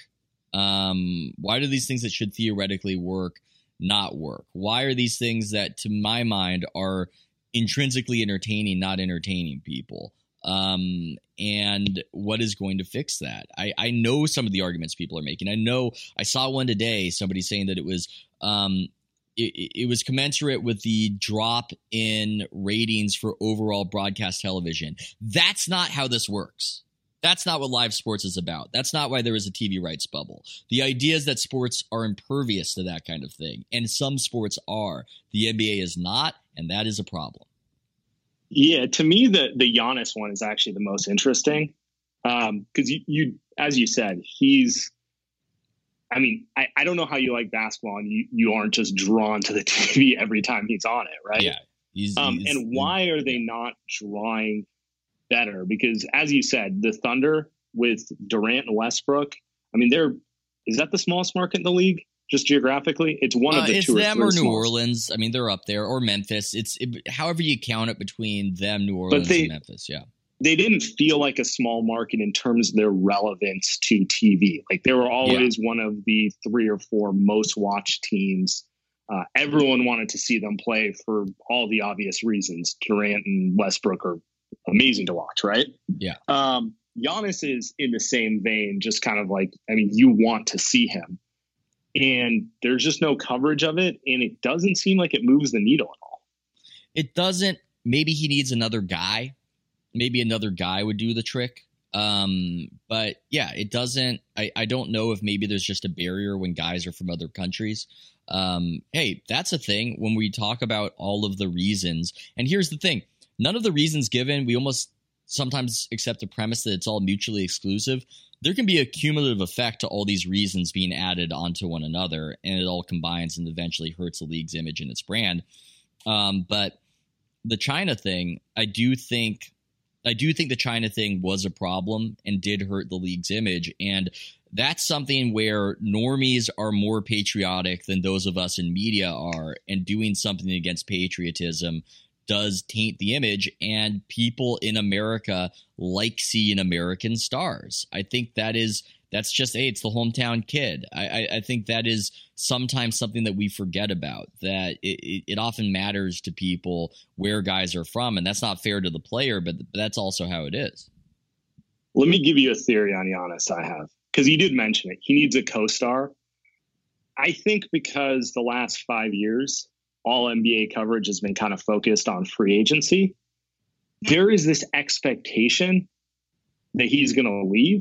Um, why do these things that should theoretically work not work? Why are these things that, to my mind, are intrinsically entertaining not entertaining people? Um, and what is going to fix that? I, I know some of the arguments people are making. I know I saw one today, somebody saying that it was um, it, it was commensurate with the drop in ratings for overall broadcast television. That's not how this works. That's not what live sports is about. That's not why there is a T V rights bubble. The idea is that sports are impervious to that kind of thing, and some sports are. The N B A is not, and that is a problem. Yeah, to me, the the Giannis one is actually the most interesting because um, you, you, as you said, he's. I mean, I, I don't know how you like basketball, and you, you aren't just drawn to the T V every time he's on it, right? Yeah. He's, um, he's, and why are they not drawing better? Because, as you said, the Thunder with Durant and Westbrook. I mean, they're is that the smallest market in the league? Just geographically, it's one of the uh, it's two. It's them or New smallest. Orleans. I mean, they're up there, or Memphis. It's it, however you count it between them, New Orleans, they, and Memphis. Yeah, they didn't feel like a small market in terms of their relevance to T V. Like they were always yeah. one of the three or four most watched teams. Uh, everyone wanted to see them play for all the obvious reasons. Durant and Westbrook are amazing to watch, right? Yeah. Um, Giannis is in the same vein, just kind of like, I mean, you want to see him. And there's just no coverage of it, and it doesn't seem like it moves the needle at all. It doesn't. Maybe he needs another guy. Maybe another guy would do the trick. Um, but yeah, it doesn't. I, I don't know if maybe there's just a barrier when guys are from other countries. Um, hey, that's a thing when we talk about all of the reasons. And here's the thing. None of the reasons given, we almost sometimes accept the premise that it's all mutually exclusive, there can be a cumulative effect to all these reasons being added onto one another, and it all combines and eventually hurts the league's image and its brand. Um, but the China thing, I do think, I do think the China thing was a problem and did hurt the league's image, and that's something where normies are more patriotic than those of us in media are, and doing something against patriotism does taint the image, and people in America like seeing American stars. I think that is that's just hey, it's the hometown kid. I, I, I think that is sometimes something that we forget about, that it, it, it often matters to people where guys are from, and that's not fair to the player, but that's also how it is. Let me give you a theory on Giannis I have, because you did mention it. He needs a co-star. I think because the last five years, all N B A coverage has been kind of focused on free agency, there is this expectation that he's going to leave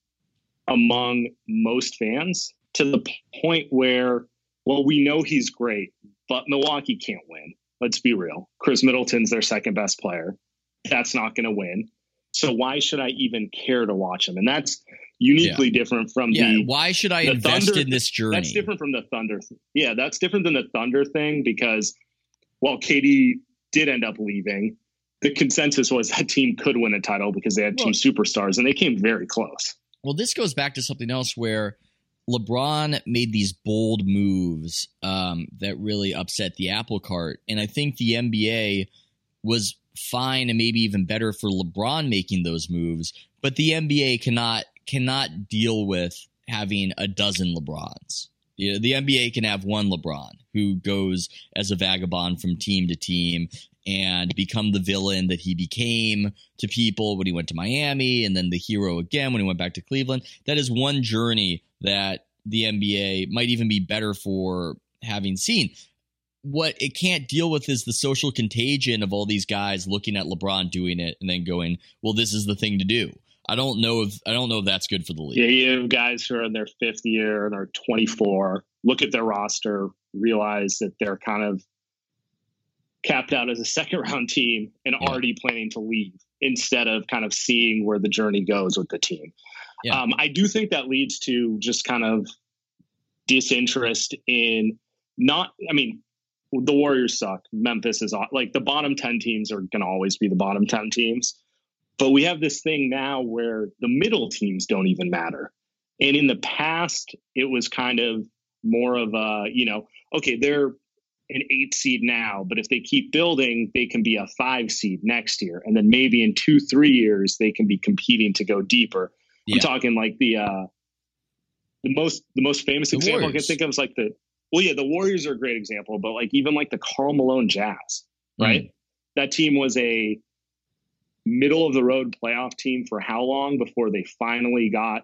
among most fans, to the point where, well, we know he's great, but Milwaukee can't win. Let's be real. Chris Middleton's their second best player. That's not going to win. So why should I even care to watch him? And that's uniquely yeah. different from yeah, the why should I invest Thunder, in this journey? That's different from the Thunder. Th- yeah, that's different than the Thunder thing, because while K D did end up leaving, the consensus was that team could win a title because they had well, two superstars, and they came very close. Well, this goes back to something else where LeBron made these bold moves um, that really upset the apple cart. And I think the N B A was fine and maybe even better for LeBron making those moves. But the N B A cannot cannot deal with having a dozen LeBrons. You know, the N B A can have one LeBron who goes as a vagabond from team to team and become the villain that he became to people when he went to Miami, and then the hero again when he went back to Cleveland. That is one journey that the N B A might even be better for having seen. What it can't deal with is the social contagion of all these guys looking at LeBron doing it and then going, well, this is the thing to do. I don't know if I don't know if that's good for the league. Yeah, you have guys who are in their fifth year and are twenty-four, look at their roster, realize that they're kind of capped out as a second round team and yeah. already planning to leave, instead of kind of seeing where the journey goes with the team. Yeah. Um, I do think that leads to just kind of disinterest in not, I mean, the Warriors suck. Memphis is like the bottom ten teams are going to always be the bottom ten teams. But we have this thing now where the middle teams don't even matter. And in the past, it was kind of more of a, you know, okay, they're an eight seed now, but if they keep building, they can be a five seed next year. And then maybe in two, three years, they can be competing to go deeper. Yeah. I'm talking like the, uh, the most, the most famous the example Warriors. I can think of is like the, well, yeah, the Warriors are a great example, but like even like the Karl Malone Jazz, right? Mm. That team was a middle of the road playoff team for how long before they finally got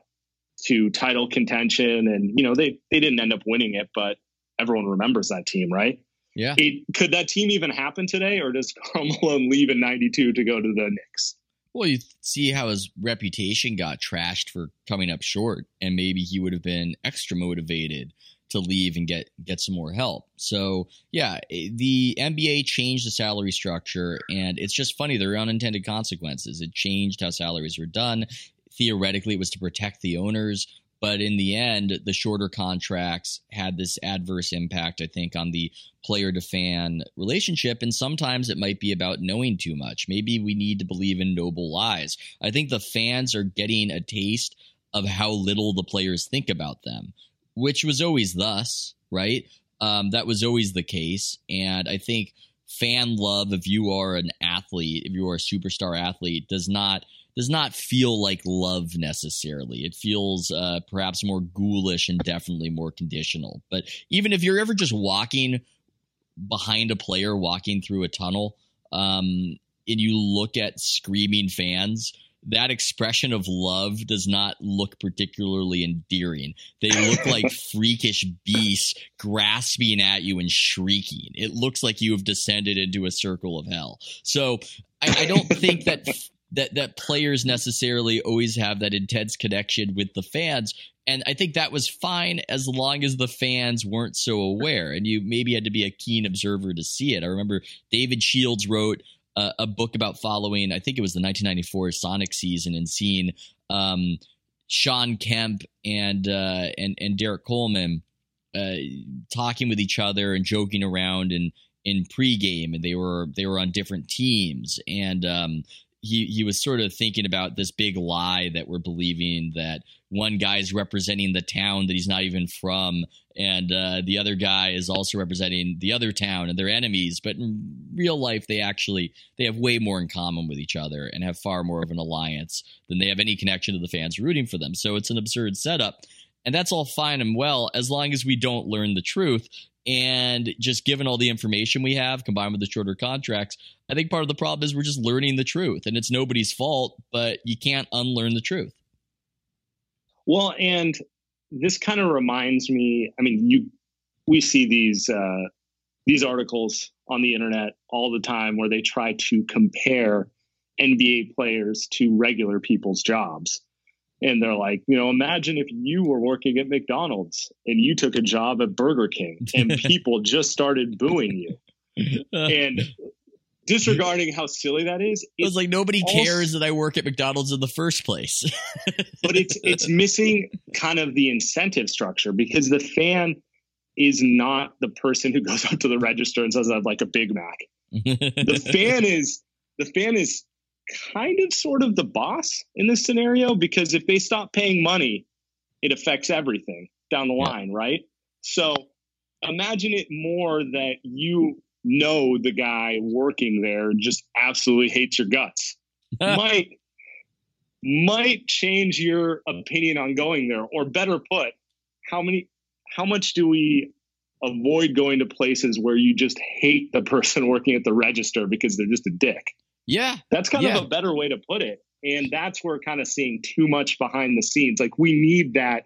to title contention? And, you know, they, they didn't end up winning it, but everyone remembers that team, right? Yeah. It, could that team even happen today, or does Karl Malone leave in ninety-two to go to the Knicks? Well, you see how his reputation got trashed for coming up short, and maybe he would have been extra motivated to leave and get, get some more help. So, yeah, the N B A changed the salary structure, and it's just funny. There are unintended consequences. It changed how salaries were done. Theoretically, it was to protect the owners, but in the end, the shorter contracts had this adverse impact, I think, on the player-to-fan relationship, and sometimes it might be about knowing too much. Maybe we need to believe in noble lies. I think the fans are getting a taste of how little the players think about them, which was always thus, right? Um, that was always the case. And I think fan love, if you are an athlete, if you are a superstar athlete, does not does not feel like love necessarily. It feels uh, perhaps more ghoulish and definitely more conditional. But even if you're ever just walking behind a player, walking through a tunnel, um, and you look at screaming fans, that expression of love does not look particularly endearing. They look like freakish beasts grasping at you and shrieking. It looks like you have descended into a circle of hell. So I, I don't think that that that players necessarily always have that intense connection with the fans. And I think that was fine as long as the fans weren't so aware. And you maybe had to be a keen observer to see it. I remember David Shields wrote a, a book about following, I think it was the nineteen ninety-four Sonic season, and seeing um, Sean Kemp and uh, and and Derek Coleman uh, talking with each other and joking around in in pregame, and they were they were on different teams, and um, he he was sort of thinking about this big lie that we're believing, that one guy's representing the town that he's not even from, and uh, the other guy is also representing the other town, and they're enemies. But in real life, they actually they have way more in common with each other and have far more of an alliance than they have any connection to the fans rooting for them. So it's an absurd setup, and that's all fine and well as long as we don't learn the truth. And just given all the information we have combined with the shorter contracts, I think part of the problem is we're just learning the truth, and it's nobody's fault, but you can't unlearn the truth. Well, and this kind of reminds me, I mean, you, we see these, uh, these articles on the internet all the time where they try to compare N B A players to regular people's jobs. And they're like, you know, imagine if you were working at McDonald's and you took a job at Burger King and people just started booing you. And disregarding how silly that is, it was like nobody also cares that I work at McDonald's in the first place. But it's it's missing kind of the incentive structure, because the fan is not the person who goes up to the register and says, I'd like a Big Mac. The fan is the fan is kind of sort of the boss in this scenario, because if they stop paying money, it affects everything down the line, yeah. Right? So imagine it more that you know the guy working there just absolutely hates your guts. might might change your opinion on going there. Or better put, how many how much do we avoid going to places where you just hate the person working at the register because they're just a dick? Yeah. That's kind yeah. of a better way to put it. And that's where we're kind of seeing too much behind the scenes. Like we need that,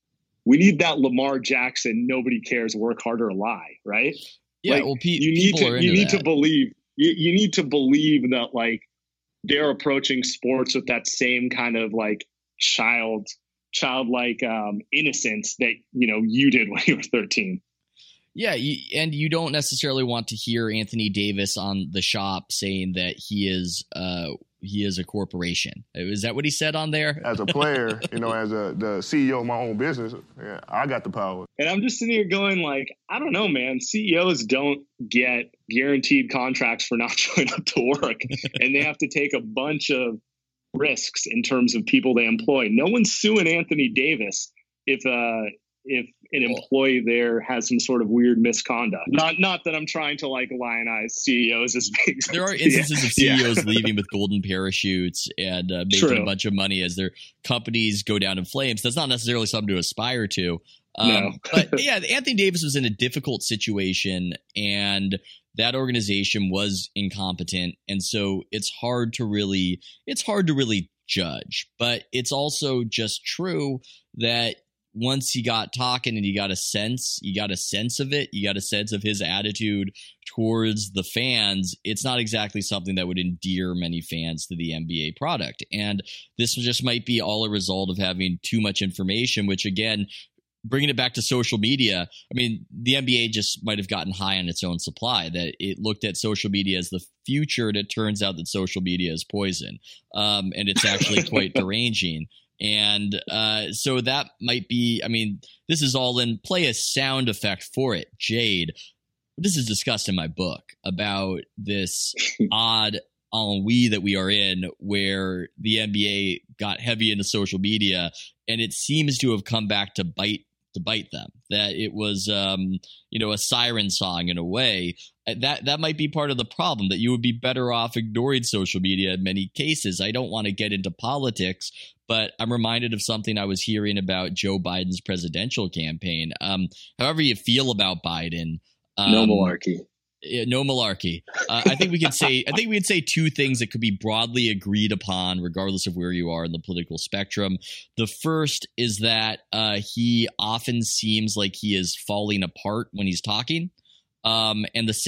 we need that Lamar Jackson, nobody cares, work harder lie, right? Yeah. Like, well, pe- you need people to, are you need that. to believe, you, you need to believe that like they're approaching sports with that same kind of like child, childlike um, innocence that, you know, you did when you were thirteen. Yeah, you, and you don't necessarily want to hear Anthony Davis on The Shop saying that he is uh, he is a corporation. Is that what he said on there? As a player, you know, as a the C E O of my own business, yeah, I got the power. And I'm just sitting here going like, I don't know, man. C E Os don't get guaranteed contracts for not showing up to work, and they have to take a bunch of risks in terms of people they employ. No one's suing Anthony Davis if uh, if an employee there has some sort of weird misconduct. Not not that I'm trying to like lionize C E Os as being. There are instances yeah. of C E Os yeah. leaving with golden parachutes and uh, making True. a bunch of money as their companies go down in flames. That's not necessarily something to aspire to. Um, no. But yeah, Anthony Davis was in a difficult situation, and that organization was incompetent. And so it's hard to really, it's hard to really judge, but it's also just true that once he got talking and you got a sense, you got a sense of it, you got a sense of his attitude towards the fans, it's not exactly something that would endear many fans to the N B A product. And this just might be all a result of having too much information, which again, bringing it back to social media, I mean, the N B A just might have gotten high on its own supply, that it looked at social media as the future, and it turns out that social media is poison. Um, and it's actually quite deranging. And uh, so that might be, I mean, this is all in, play a sound effect for it, Jade. This is discussed in my book about this odd ennui that we are in, where the N B A got heavy into social media, and it seems to have come back to bite to bite them. That it was, um, you know, a siren song in a way. That that might be part of the problem, that you would be better off ignoring social media in many cases. I don't want to get into politics, but I'm reminded of something I was hearing about Joe Biden's presidential campaign. Um, however you feel about Biden, um, no malarkey. Yeah, no malarkey. Uh, I think we can say I think we can say two things that could be broadly agreed upon, regardless of where you are in the political spectrum. The first is that uh, he often seems like he is falling apart when he's talking. Um, and the second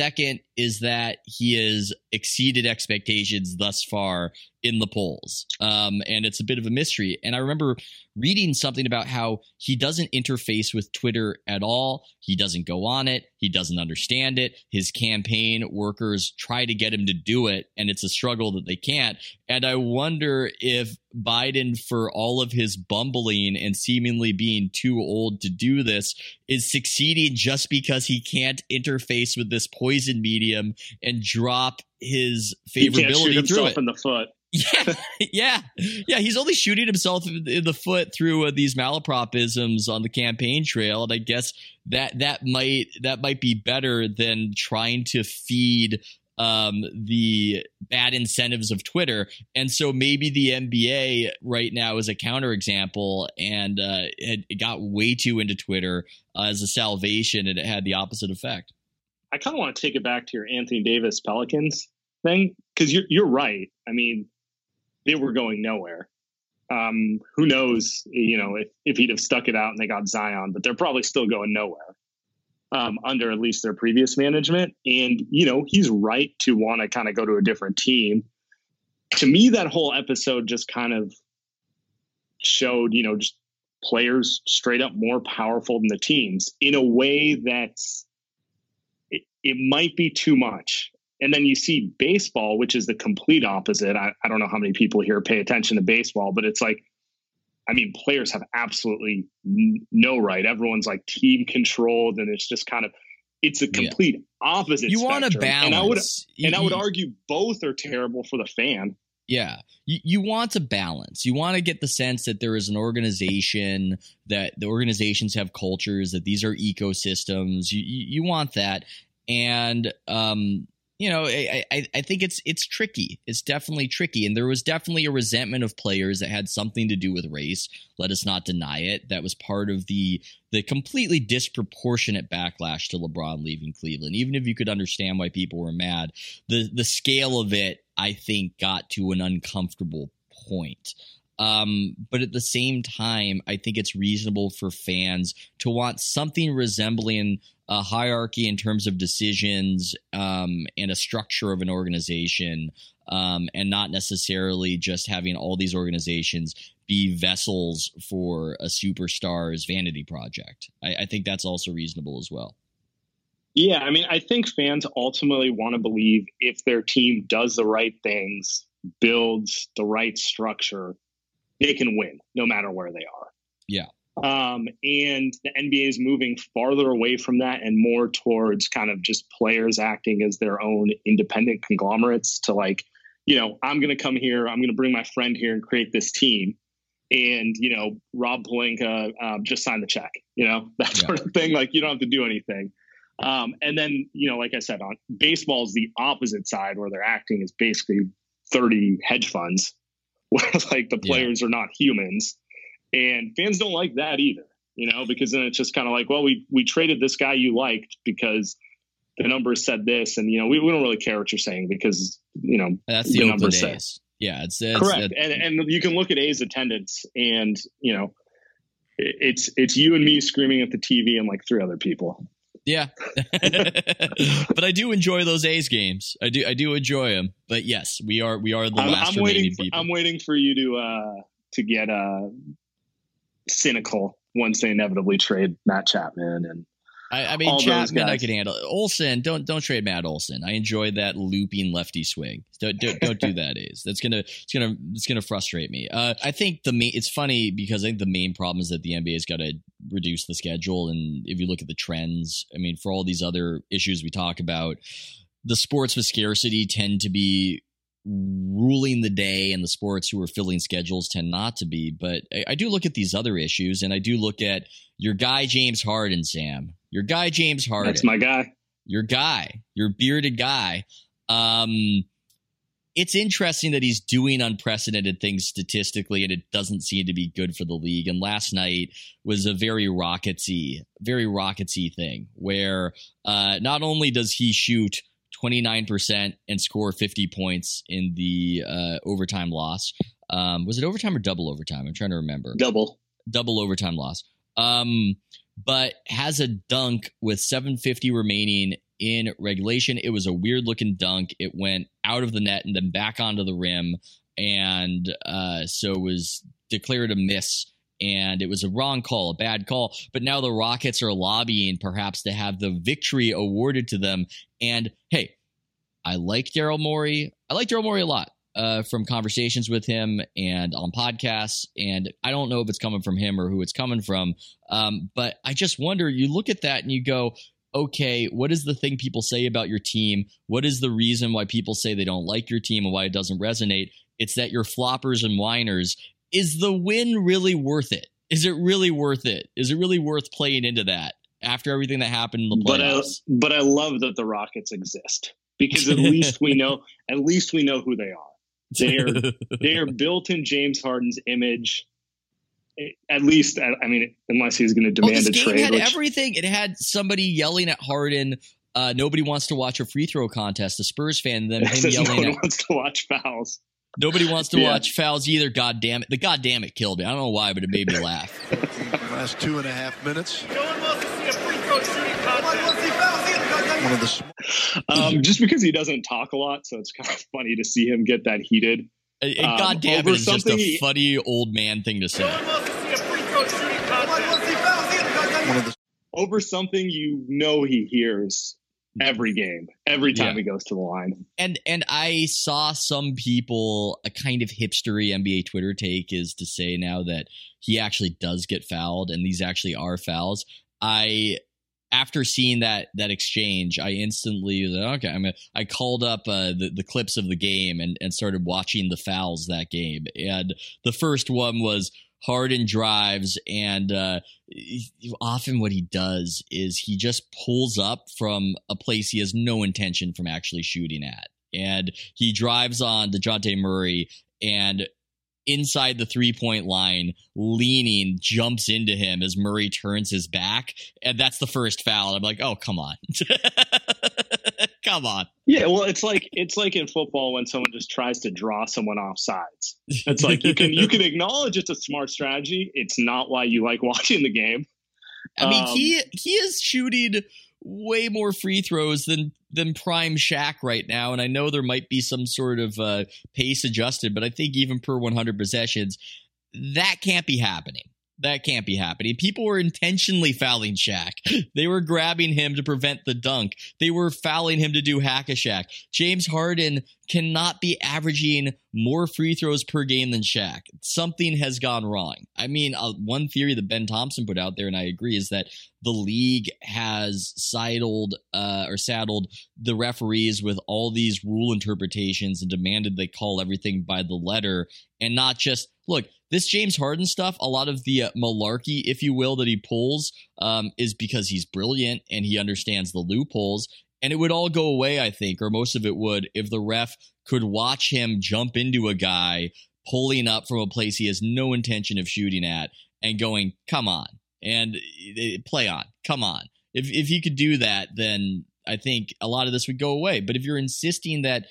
is that he has exceeded expectations thus far in the polls. Um, and it's a bit of a mystery. And I remember reading something about how he doesn't interface with Twitter at all. He doesn't go on it. He doesn't understand it. His campaign workers try to get him to do it, and it's a struggle that they can't. And I wonder if Biden, for all of his bumbling and seemingly being too old to do this, is succeeding just because he can't interface with this poison medium and drop his favorability he can't shoot through himself it. in the foot. Yeah, yeah, yeah. He's only shooting himself in, in the foot through uh, these malapropisms on the campaign trail, and I guess that that might that might be better than trying to feed um, the bad incentives of Twitter. And so maybe the N B A right now is a counterexample, and uh, it, it got way too into Twitter uh, as a salvation, and it had the opposite effect. I kind of want to take it back to your Anthony Davis Pelicans thing, because you're you're right. I mean, they were going nowhere. Um, who knows, you know, if, if he'd have stuck it out and they got Zion, but they're probably still going nowhere um, under at least their previous management. And, you know, he's right to want to kind of go to a different team. To me, that whole episode just kind of showed, you know, just players straight up more powerful than the teams in a way that's, it, it might be too much. And then you see baseball, which is the complete opposite. I, I don't know how many people here pay attention to baseball, but it's like, I mean, players have absolutely n- no right. Everyone's like team controlled, and it's just kind of, it's a complete yeah. opposite. You want to balance. And I would, you, and I would you, argue both are terrible for the fan. Yeah. You, you want to balance. You want to get the sense that there is an organization, that the organizations have cultures, that these are ecosystems. You, you, you want that. And, um, you know, I, I, I think it's it's tricky. It's definitely tricky. And there was definitely a resentment of players that had something to do with race. Let us not deny it. That was part of the the completely disproportionate backlash to LeBron leaving Cleveland. Even if you could understand why people were mad, the the scale of it, I think, got to an uncomfortable point. Um, but at the same time, I think it's reasonable for fans to want something resembling a hierarchy in terms of decisions um, and a structure of an organization, um, and not necessarily just having all these organizations be vessels for a superstar's vanity project. I, I think that's also reasonable as well. Yeah, I mean, I think fans ultimately want to believe if their team does the right things, builds the right structure, they can win no matter where they are. Yeah. Um, and the N B A is moving farther away from that and more towards kind of just players acting as their own independent conglomerates to like, you know, I'm going to come here, I'm going to bring my friend here and create this team. And, you know, Rob Pelinka um, just signed the check, you know, that sort yeah. of thing. Like, you don't have to do anything. Um, and then, you know, like I said, on baseball is the opposite side where they're acting as basically thirty hedge funds where like the players yeah. are not humans. And fans don't like that either, you know, because then it's just kind of like, well, we we traded this guy you liked because the numbers said this. And, you know, we, we don't really care what you're saying because, you know, that's the, the numbers say. Yeah, it's, it's correct. It's, and and you can look at A's attendance and, you know, it's it's you and me screaming at the T V and like three other people. Yeah. But I do enjoy those A's games. I do I do enjoy them. But yes, we are we are the I'm, last I'm remaining waiting for, people. I'm waiting for you to uh, to get uh, cynical once they inevitably trade Matt Chapman and I, I mean all Chapman I can handle. Olsen, don't don't trade Matt Olsen. I enjoy that looping lefty swing. Don't don't, don't do that, A's. That's gonna it's gonna it's gonna frustrate me. Uh, I think the main, it's funny because I think the main problem is that the N B A's got to reduce the schedule, and if you look at the trends, I mean, for all these other issues we talk about, the sports with scarcity tend to be ruling the day, and the sports who are filling schedules tend not to be. But I, I do look at these other issues, and I do look at your guy James Harden, Sam. Your guy James Harden. That's my guy. Your guy. Your bearded guy. Um, it's interesting that he's doing unprecedented things statistically, and it doesn't seem to be good for the league. And last night was a very Rocketsy, very Rocketsy thing where uh, not only does he shoot twenty-nine percent and score fifty points in the uh, overtime loss. Um, was it overtime or double overtime? I'm trying to remember. Double. Double overtime loss. Um, but has a dunk with seven fifty remaining in regulation. It was a weird looking dunk. It went out of the net and then back onto the rim. And uh, so it was declared a miss. And it was a wrong call, a bad call. But now the Rockets are lobbying perhaps to have the victory awarded to them. And hey, I like Daryl Morey. I like Daryl Morey a lot uh, from conversations with him and on podcasts. And I don't know if it's coming from him or who it's coming from. Um, but I just wonder, you look at that and you go, okay, what is the thing people say about your team? What is the reason why people say they don't like your team and why it doesn't resonate? It's that you're floppers and whiners. Is the win really worth it? Is it really worth it? Is it really worth playing into that after everything that happened in the playoffs? But I, but I love that the Rockets exist because at least we know, at least we know who they are. They are, they are built in James Harden's image. At least, I mean, unless he's going to demand oh, this a game trade. Had which, everything. It had somebody yelling at Harden. Uh, nobody wants to watch a free throw contest. The Spurs fan, then him yelling no one at. wants to watch fouls. Nobody wants to yeah. watch fouls either. God damn it! The God damn it killed me. I don't know why, but it made me laugh. Last two and a half minutes. No one wants to see a free throw shooting contest. One of the. Um, just because he doesn't talk a lot, so it's kind of funny to see him get that heated. And, and um, God damn it is just a he, funny old man thing to say. No one wants to see a free throw shooting contest. One of the, over something you know he hears every game, every time yeah. he goes to the line. And and I saw some people, a kind of hipstery N B A Twitter take is to say now that he actually does get fouled and these actually are fouls. I, after seeing that that exchange, I instantly was like, okay, I'm gonna, I called up uh, the, the clips of the game and, and started watching the fouls that game. And the first one was Harden drives, and uh, often what he does is he just pulls up from a place he has no intention from actually shooting at. And he drives on DeJounte Murray and inside the three-point line, leaning, jumps into him as Murray turns his back. And that's the first foul. And I'm like, oh, come on. Come on. Yeah, well, it's like it's like in football when someone just tries to draw someone off sides. It's like you can you can acknowledge it's a smart strategy. It's not why you like watching the game. I mean, um, he he is shooting way more free throws than than prime Shaq right now, and I know there might be some sort of uh, pace adjusted, but I think even per one hundred possessions, that can't be happening. That can't be happening. People were intentionally fouling Shaq. They were grabbing him to prevent the dunk. They were fouling him to do hack-a-Shaq. James Harden cannot be averaging more free throws per game than Shaq. Something has gone wrong. I mean, uh, one theory that Ben Thompson put out there, and I agree, is that the league has sidled uh, or saddled the referees with all these rule interpretations and demanded they call everything by the letter and not just, look, this James Harden stuff, a lot of the uh, malarkey, if you will, that he pulls um, is because he's brilliant and he understands the loopholes. And it would all go away, I think, or most of it would, if the ref could watch him jump into a guy pulling up from a place he has no intention of shooting at and going, come on, and uh, play on, come on. If if he could do that, then I think a lot of this would go away. But if you're insisting that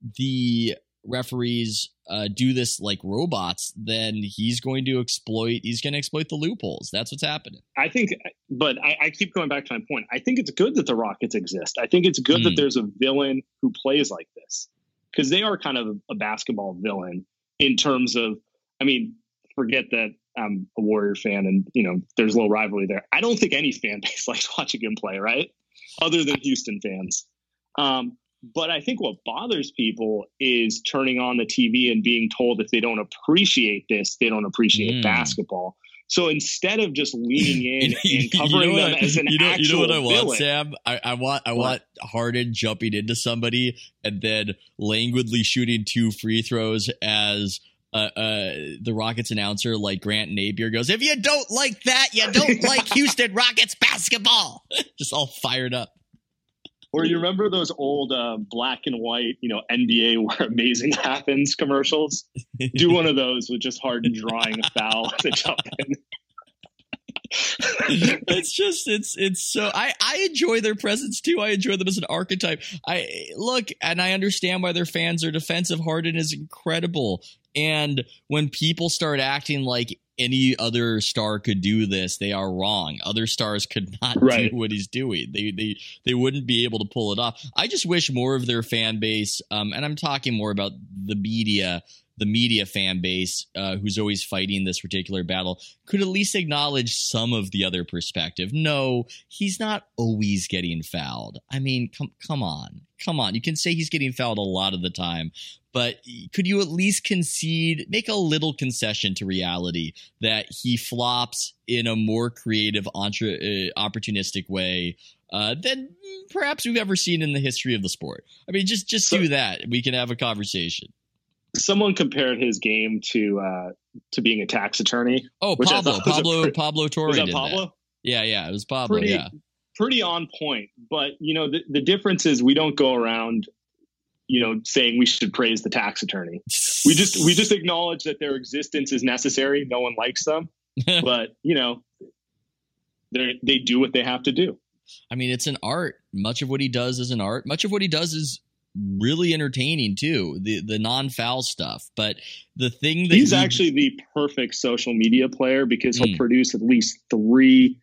the referees uh, do this like robots, then he's going to exploit, he's going to exploit the loopholes. That's what's happening. I think, but I, I keep going back to my point. I think it's good that the Rockets exist. I think it's good mm. that there's a villain who plays like this because they are kind of a basketball villain in terms of, I mean, forget that I'm a Warrior fan and, you know, there's a little rivalry there. I don't think any fan base likes watching him play, right? Other than Houston fans. Um, But I think what bothers people is turning on the T V and being told if they don't appreciate this, they don't appreciate mm. basketball. So instead of just leaning in and covering you know them I, as an you know, actual you know what I want, villain, Sam? I, I want I what? want Harden jumping into somebody and then languidly shooting two free throws as uh, uh, the Rockets announcer, like Grant Napier, goes, "If you don't like that, you don't like Houston Rockets basketball." Just all fired up. Or you remember those old uh, black and white, you know, N B A where amazing happens commercials? Do one of those with just Harden drawing a foul to jump in. It's just, it's, it's so, I, I enjoy their presence too. I enjoy them as an archetype. I look, and I understand why their fans are defensive. Harden is incredible. And when people start acting like any other star could do this, they are wrong. Other stars could not right. do what he's doing. They they they wouldn't be able to pull it off. I just wish more of their fan base, um, and I'm talking more about the media, the media fan base, uh, who's always fighting this particular battle, could at least acknowledge some of the other perspective. No, he's not always getting fouled. I mean, come come on. Come on. You can say he's getting fouled a lot of the time, but could you at least concede, make a little concession to reality that he flops in a more creative, entre- uh, opportunistic way uh, than perhaps we've ever seen in the history of the sport? I mean, just, just do that. We can have a conversation. Someone compared his game to uh, to being a tax attorney. Oh, Pablo, Pablo, pre- Pablo Torre was that did Pablo? that. Yeah, yeah, it was Pablo. Pretty, yeah, pretty on point. But you know, the, the difference is we don't go around, you know, saying we should praise the tax attorney. We just we just acknowledge that their existence is necessary. No one likes them, but you know, they they do what they have to do. I mean, it's an art. Much of what he does is an art. Much of what he does is really entertaining too, the the non-foul stuff. But the thing that he's he, actually the perfect social media player because he'll mm. produce at least three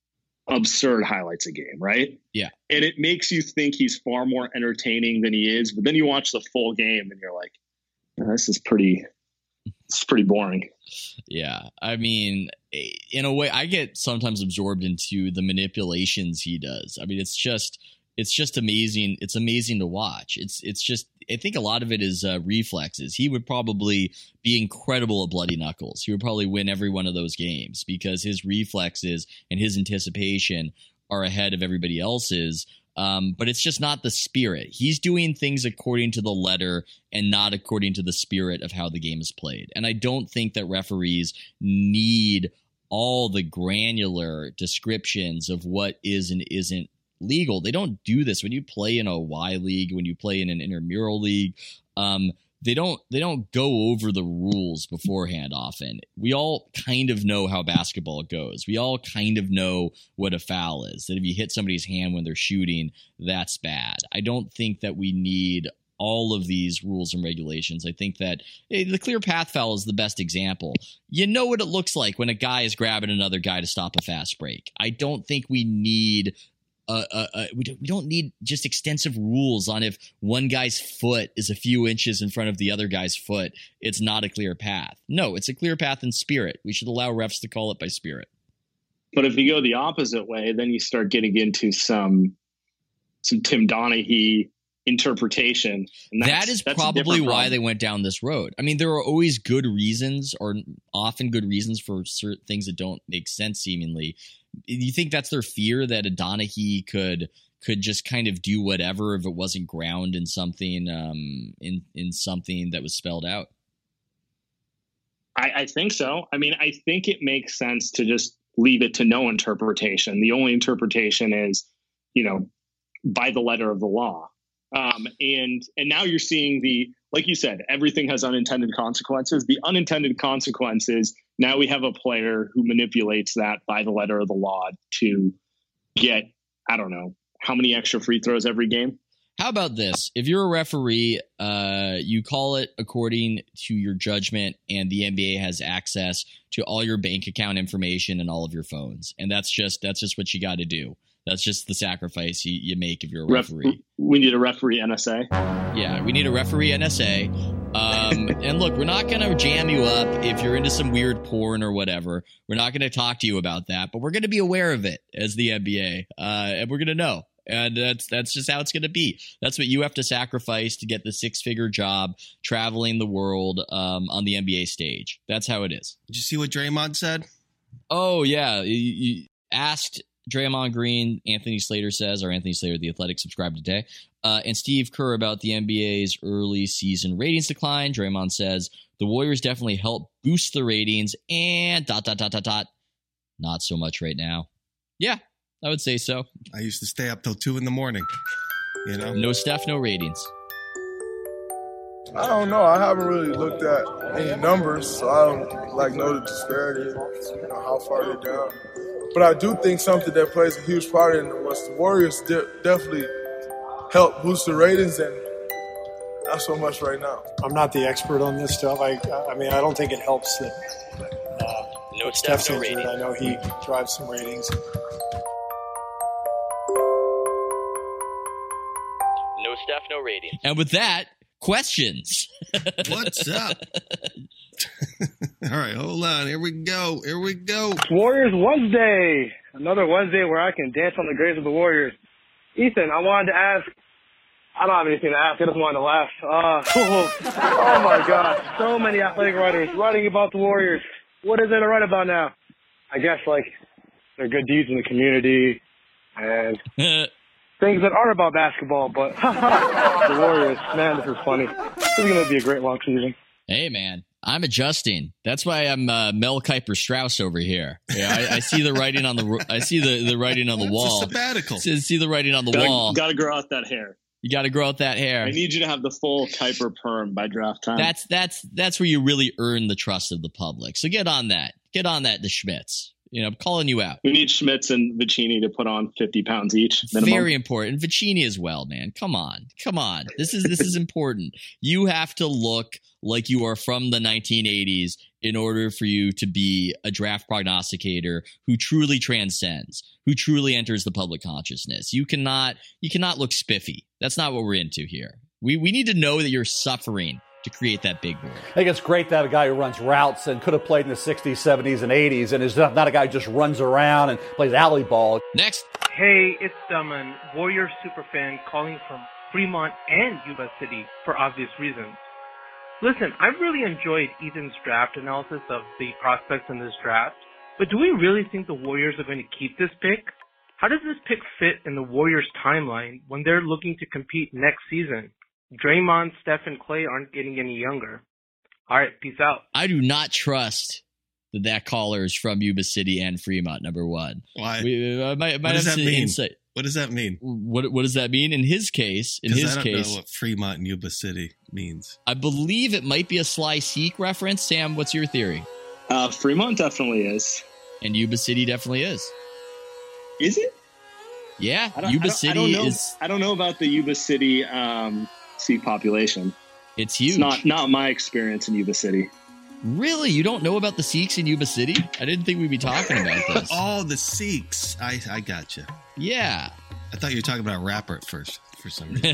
absurd highlights a game, right? Yeah. And it makes you think he's far more entertaining than he is, but then you watch the full game and you're like, oh, this is pretty this is pretty boring. Yeah. I mean, in a way, I get sometimes absorbed into the manipulations he does. I mean, it's just It's just amazing. It's amazing to watch. It's it's just, I think a lot of it is uh, reflexes. He would probably be incredible at Bloody Knuckles. He would probably win every one of those games because his reflexes and his anticipation are ahead of everybody else's. Um, but it's just not the spirit. He's doing things according to the letter and not according to the spirit of how the game is played. And I don't think that referees need all the granular descriptions of what is and isn't legal. They don't do this when you play in a Y league, when you play in an intramural league. Um, they don't they don't go over the rules beforehand often. We all kind of know how basketball goes. We all kind of know what a foul is. That if you hit somebody's hand when they're shooting, that's bad. I don't think that we need all of these rules and regulations. I think that hey, the clear path foul is the best example. You know what it looks like when a guy is grabbing another guy to stop a fast break. I don't think we need Uh, uh, uh, we, don't, we don't need just extensive rules on if one guy's foot is a few inches in front of the other guy's foot. It's not a clear path. No, it's a clear path in spirit. We should allow refs to call it by spirit. But if you go the opposite way, then you start getting into some some Tim Donaghy interpretation. And that is that's probably why they went down this road. I mean, there are always good reasons, or often good reasons for certain things that don't make sense seemingly. You think that's their fear, that a Donaghy could could just kind of do whatever if it wasn't ground in something um, in in something that was spelled out? I, I think so. I mean, I think it makes sense to just leave it to no interpretation. The only interpretation is, you know, by the letter of the law. Um, and and now you're seeing the, like you said, everything has unintended consequences. The unintended consequences, now we have a player who manipulates that by the letter of the law to get, I don't know, how many extra free throws every game? How about this? If you're a referee, uh, you call it according to your judgment, and the N B A has access to all your bank account information and all of your phones. And that's just that's just what you got to do. That's just the sacrifice you, you make if you're a referee. Ref- we need a referee N S A. Yeah, we need a referee N S A. Um, and look, we're not going to jam you up if you're into some weird porn or whatever. We're not going to talk to you about that, but we're going to be aware of it as the N B A, uh, and we're going to know. And that's that's just how it's going to be. That's what you have to sacrifice to get the six-figure job traveling the world um, on the N B A stage. That's how it is. Did you see what Draymond said? Oh, yeah. You, you asked Draymond Green, Anthony Slater says, or Anthony Slater, The Athletic, subscribed today, uh, and Steve Kerr about the N B A's early season ratings decline. Draymond says, the Warriors definitely helped boost the ratings and dot, dot, dot, dot, dot. Not so much right now. Yeah, I would say so. I used to stay up till two in the morning, you know? No Steph, no ratings. I don't know. I haven't really looked at any numbers, so I don't like know the disparity, you know, how far they're down. But I do think something that plays a huge part in it was the Warriors de- definitely helped boost the ratings, and not so much right now. I'm not the expert on this stuff. I, I mean, I don't think it helps that uh, Steph, no injured. ratings. I know he drives some ratings. No Steph, no ratings. And with that, questions. What's up? All right, hold on. Here we go. Here we go. Warriors Wednesday. Another Wednesday where I can dance on the graves of the Warriors. Ethan, I wanted to ask. I don't have anything to ask. I just wanted to laugh. Uh, oh, my God. So many athletic writers writing about the Warriors. What is there to write about now? I guess, like, their good deeds in the community and things that aren't about basketball. But the Warriors, man, this is funny. This is going to be a great long season. Hey, man. I'm adjusting. That's why I'm uh, Mel Kiper Strauss over here. Yeah, I, I see the writing on the. I see the, the writing on the It's wall. a sabbatical. See, see the writing on the Gotta, wall. Gotta grow out that hair. You got to grow out that hair. I need you to have the full Kuiper perm by draft time. That's that's that's where you really earn the trust of the public. So get on that. Get on that, the Schmitz. You know, I'm calling you out. We need Schmitz and Vicini to put on fifty pounds each. Minimum. Very important. Vicini as well, man. Come on. Come on. This is this is important. You have to look like you are from the nineteen eighties in order for you to be a draft prognosticator who truly transcends, who truly enters the public consciousness. You cannot you cannot look spiffy. That's not what we're into here. We we need to know that you're suffering to create that big board. I think it's great to have a guy who runs routes and could have played in the sixties, seventies, and eighties, and is not, not a guy who just runs around and plays alley ball. Next. Hey, it's Daman, Warriors superfan calling from Fremont and Yuba City for obvious reasons. Listen, I've really enjoyed Ethan's draft analysis of the prospects in this draft, but do we really think the Warriors are going to keep this pick? How does this pick fit in the Warriors' timeline when they're looking to compete next season? Draymond, Steph, and Clay aren't getting any younger. All right, peace out. I do not trust that that caller is from Yuba City and Fremont, number one. Why? We, I might, I might what does have that some mean? insight. What does that mean? What What does that mean? In his case, in his I don't case, know what Fremont and Yuba City means. I believe it might be a Sly Seek reference. Sam, what's your theory? Uh, Fremont definitely is. And Yuba City definitely is. Is it? Yeah, I don't, Yuba I don't, City I don't know, is. I don't know about the Yuba City um, Sikh population. It's huge. It's not not my experience in Yuba City. Really? You don't know about the Sikhs in Yuba City? I didn't think we'd be talking about this. Oh, the Sikhs. I, I gotcha. Yeah. I thought you were talking about a rapper at first for some reason.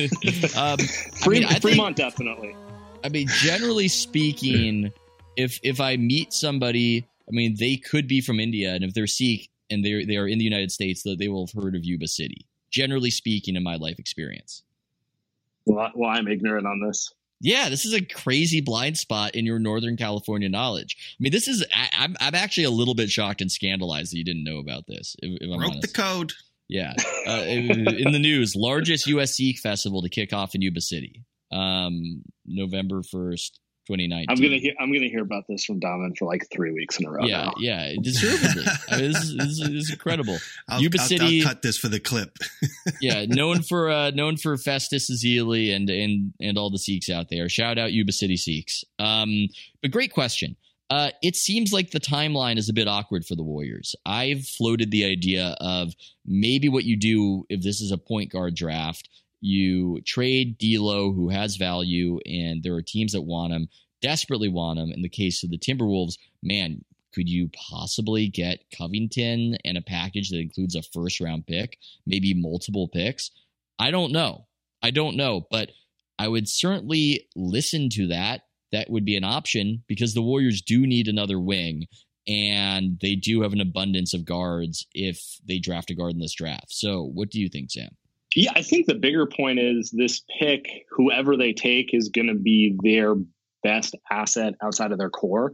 um, Fremont, I mean, I Fremont think, definitely. I mean, generally speaking, if if I meet somebody, I mean, they could be from India, and if they're Sikh and they they are in the United States, they will have heard of Yuba City. Generally speaking, in my life experience. Well, well, I'm ignorant on this. Yeah, this is a crazy blind spot in your Northern California knowledge. I mean, this is I, I'm I'm actually a little bit shocked and scandalized that you didn't know about this. If, if I'm Broke honest. the code. Yeah, uh, in the news, largest U S Sikh festival to kick off in Yuba City, um, November first, twenty nineteen. I'm gonna hear. I'm gonna hear about this from Daman for like three weeks in a row. Yeah, now. yeah, deservedly. I mean, this, is, this, is, this is incredible. I'll, Yuba I'll, City, I'll cut this for the clip. yeah, known for uh, known for Festus Ezeli and and and all the Sikhs out there. Shout out Yuba City Sikhs. Um, but great question. Uh, it seems like the timeline is a bit awkward for the Warriors. I've floated the idea of maybe what you do if this is a point guard draft, you trade D'Lo, who has value, and there are teams that want him, desperately want him. In the case of the Timberwolves, man, could you possibly get Covington and a package that includes a first round pick, maybe multiple picks? I don't know. I don't know, but I would certainly listen to that. That would be an option because the Warriors do need another wing, and they do have an abundance of guards if they draft a guard in this draft. So what do you think, Sam? Yeah, I think the bigger point is this pick, whoever they take, is going to be their best asset outside of their core.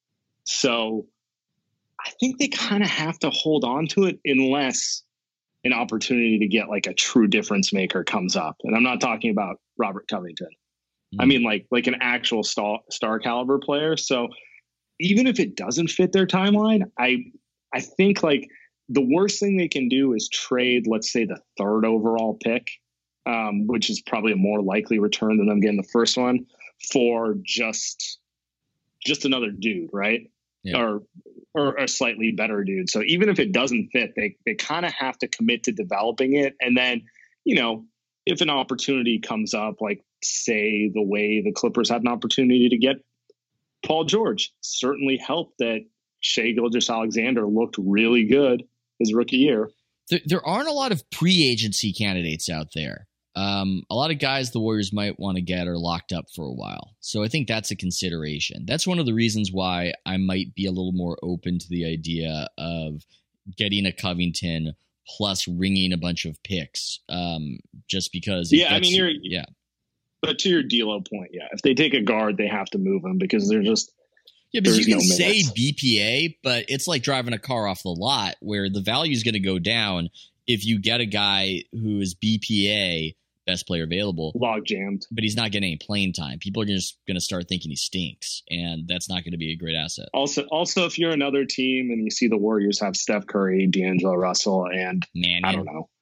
So I think they kind of have to hold on to it unless an opportunity to get like a true difference maker comes up. And I'm not talking about Robert Covington. Mm-hmm. I mean, like like an actual star, star caliber player. So even if it doesn't fit their timeline, I I think like the worst thing they can do is trade, let's say, the third overall pick, um, which is probably a more likely return than them getting the first one, for just just another dude, right? Yeah. Or or a slightly better dude. So even if it doesn't fit, they they kind of have to commit to developing it. And then, you know, if an opportunity comes up, like say the way the Clippers had an opportunity to get Paul George, certainly helped that Shai Gilgeous-Alexander looked really good his rookie year. There, there aren't a lot of pre-agency candidates out there. Um, a lot of guys the Warriors might want to get are locked up for a while. So I think that's a consideration. That's one of the reasons why I might be a little more open to the idea of getting a Covington plus ringing a bunch of picks. Um, just because. Yeah, I mean, you, you're, yeah. But to your D'Lo point, yeah, if they take a guard, they have to move him because they're just. Yeah, because you can no say B P A, but it's like driving a car off the lot where the value is going to go down if you get a guy who is B P A, best player available, log jammed, but he's not getting any playing time. People are just going to start thinking he stinks, and that's not going to be a great asset. Also, also, if you're another team and you see the Warriors have Steph Curry, D'Angelo Russell, and Man, I don't know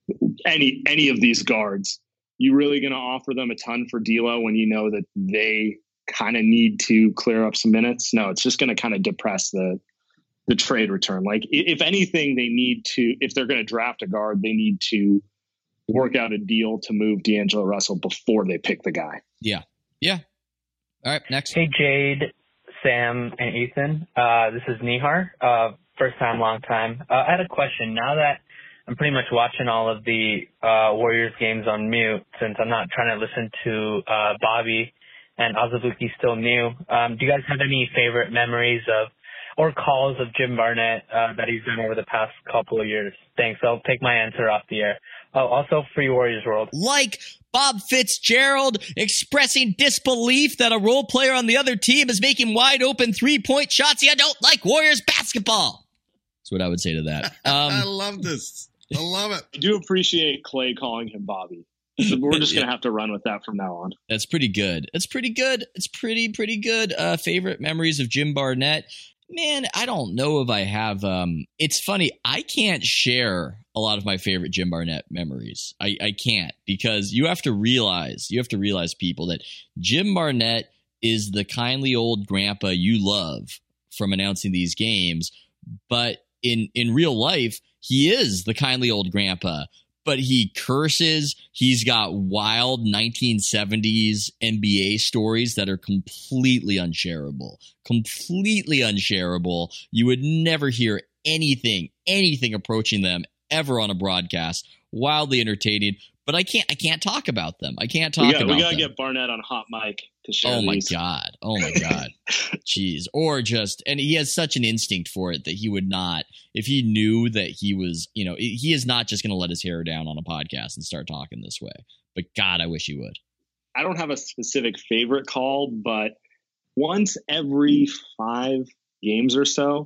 any any of these guards, you really going to offer them a ton for D'Lo when you know that they kind of need to clear up some minutes? No, it's just going to kind of depress the the trade return. Like, if anything, they need to, if they're going to draft a guard, they need to work out a deal to move D'Angelo Russell before they pick the guy. Yeah. Yeah. All right, next. Hey, Jade, Sam, and Ethan. Uh, this is Nihar. Uh, first time, long time. Uh, I had a question. Now that I'm pretty much watching all of the uh, Warriors games on mute, since I'm not trying to listen to uh, Bobby and Azubuike still new, um, do you guys have any favorite memories of or calls of Jim Barnett uh, that he's done over the past couple of years? Thanks. I'll take my answer off the air. Oh, also, Free Warriors World. Like Bob Fitzgerald expressing disbelief that a role player on the other team is making wide open three-point shots. You don't like Warriors basketball. That's what I would say to that. Um, I love this. I love it. I do appreciate Clay calling him Bobby. So we're just going to have to run with that from now on. That's pretty good. It's pretty good. It's pretty, pretty good. Uh, favorite memories of Jim Barnett. Man, I don't know if I have. Um, it's funny. I can't share a lot of my favorite Jim Barnett memories. I, I can't, because you have to realize, you have to realize, people, that Jim Barnett is the kindly old grandpa you love from announcing these games. But in, in real life, he is the kindly old grandpa. But he curses. He's got wild nineteen seventies N B A stories that are completely unshareable. Completely unshareable. You would never hear anything, anything approaching them ever on a broadcast. Wildly entertaining. But I can't I can't talk about them. I can't talk we gotta, about them. We got to get Barnett on hot mic to share Oh, my these. God. Oh, my God. Jeez. Or just, and he has such an instinct for it that he would not, if he knew that he was, you know, he is not just going to let his hair down on a podcast and start talking this way. But God, I wish he would. I don't have a specific favorite call, but once every five games or so,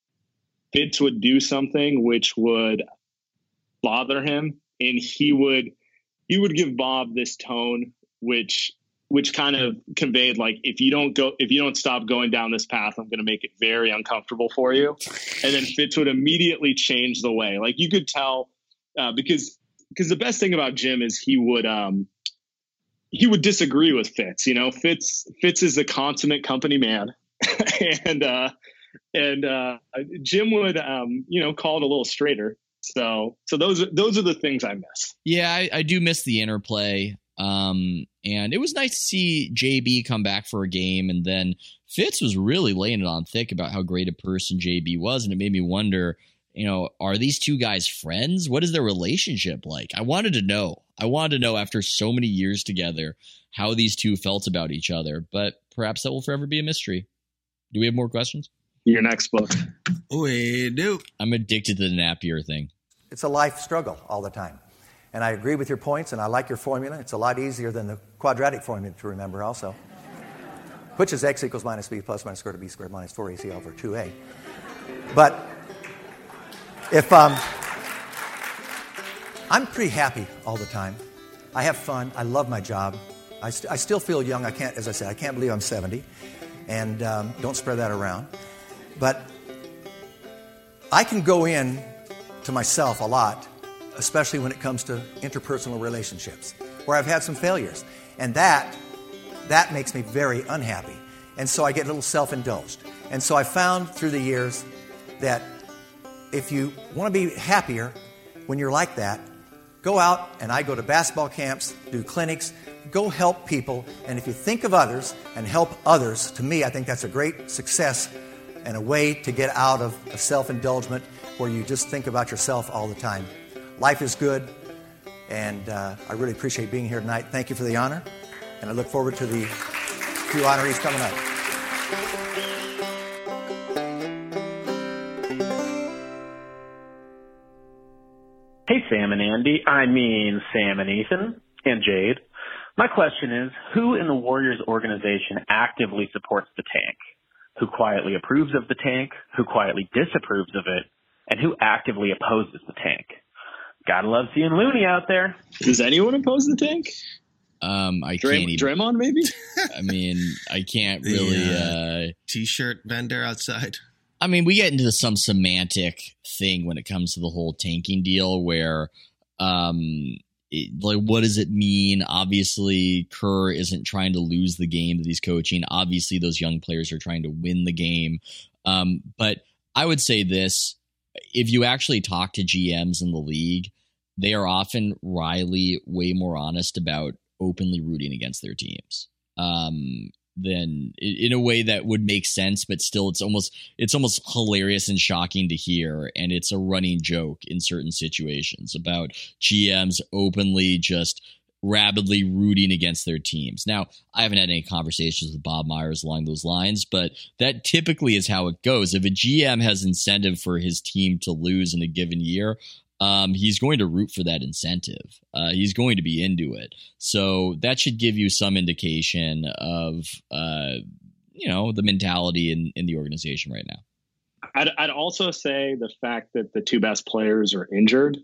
Fitz would do something which would bother him, and he would he would give Bob this tone which which kind of conveyed, like, if you don't go if you don't stop going down this path, I'm going to make it very uncomfortable for you. And then Fitz would immediately change the way. Like, you could tell uh, because because the best thing about Jim is he would um he would disagree with Fitz. You know, Fitz Fitz is a consummate company man, and uh, and uh, Jim would um, you know call it a little straighter. So so those are those are the things I miss. Yeah, I, I do miss the interplay. Um, and it was nice to see J B come back for a game, and then Fitz was really laying it on thick about how great a person J B was, and it made me wonder, you know, are these two guys friends? What is their relationship like? I wanted to know. I wanted to know after so many years together how these two felt about each other, but perhaps that will forever be a mystery. Do we have more questions? Your next book. We do. I'm addicted to the Napier thing. It's a life struggle all the time. And I agree with your points, and I like your formula. It's a lot easier than the quadratic formula to remember also, which is x equals minus b plus minus square root of b squared minus four a c over two a. But if um, I'm pretty happy all the time. I have fun. I love my job. I, st- I still feel young. I can't, as I said, I can't believe I'm seventy, and um, don't spread that around. But I can go in to myself a lot, especially when it comes to interpersonal relationships, where I've had some failures. And that, that makes me very unhappy. And so I get a little self-indulged. And so I found through the years that if you want to be happier when you're like that, go out, and I go to basketball camps, do clinics, go help people. And if you think of others and help others, to me, I think that's a great success and a way to get out of, of self-indulgence where you just think about yourself all the time. Life is good, and uh, I really appreciate being here tonight. Thank you for the honor, and I look forward to the few honorees coming up. Hey, Sam and Andy. I mean, Sam and Ethan and Jade. My question is, who in the Warriors organization actively supports the tank? Who quietly approves of the tank? Who quietly disapproves of it? And who actively opposes the tank? Gotta love seeing Looney out there. Does anyone oppose the tank? Um, I Dray- can't even. Draymond, maybe? I mean, I can't The, really. uh, Uh, T-shirt vendor outside. I mean, we get into some semantic thing when it comes to the whole tanking deal where, um, it, like, what does it mean? Obviously, Kerr isn't trying to lose the game that he's coaching. Obviously, those young players are trying to win the game. Um, but I would say this, if you actually talk to G Ms in the league, they are often, Riley, way more honest about openly rooting against their teams. Um, then in a way that would make sense, but still it's almost it's almost hilarious and shocking to hear, and it's a running joke in certain situations about G Ms openly just rabidly rooting against their teams. Now, I haven't had any conversations with Bob Myers along those lines, but that typically is how it goes. If a G M has incentive for his team to lose in a given year, Um, he's going to root for that incentive. Uh, he's going to be into it. So that should give you some indication of, uh, you know, the mentality in, in the organization right now. I'd, I'd also say the fact that the two best players are injured,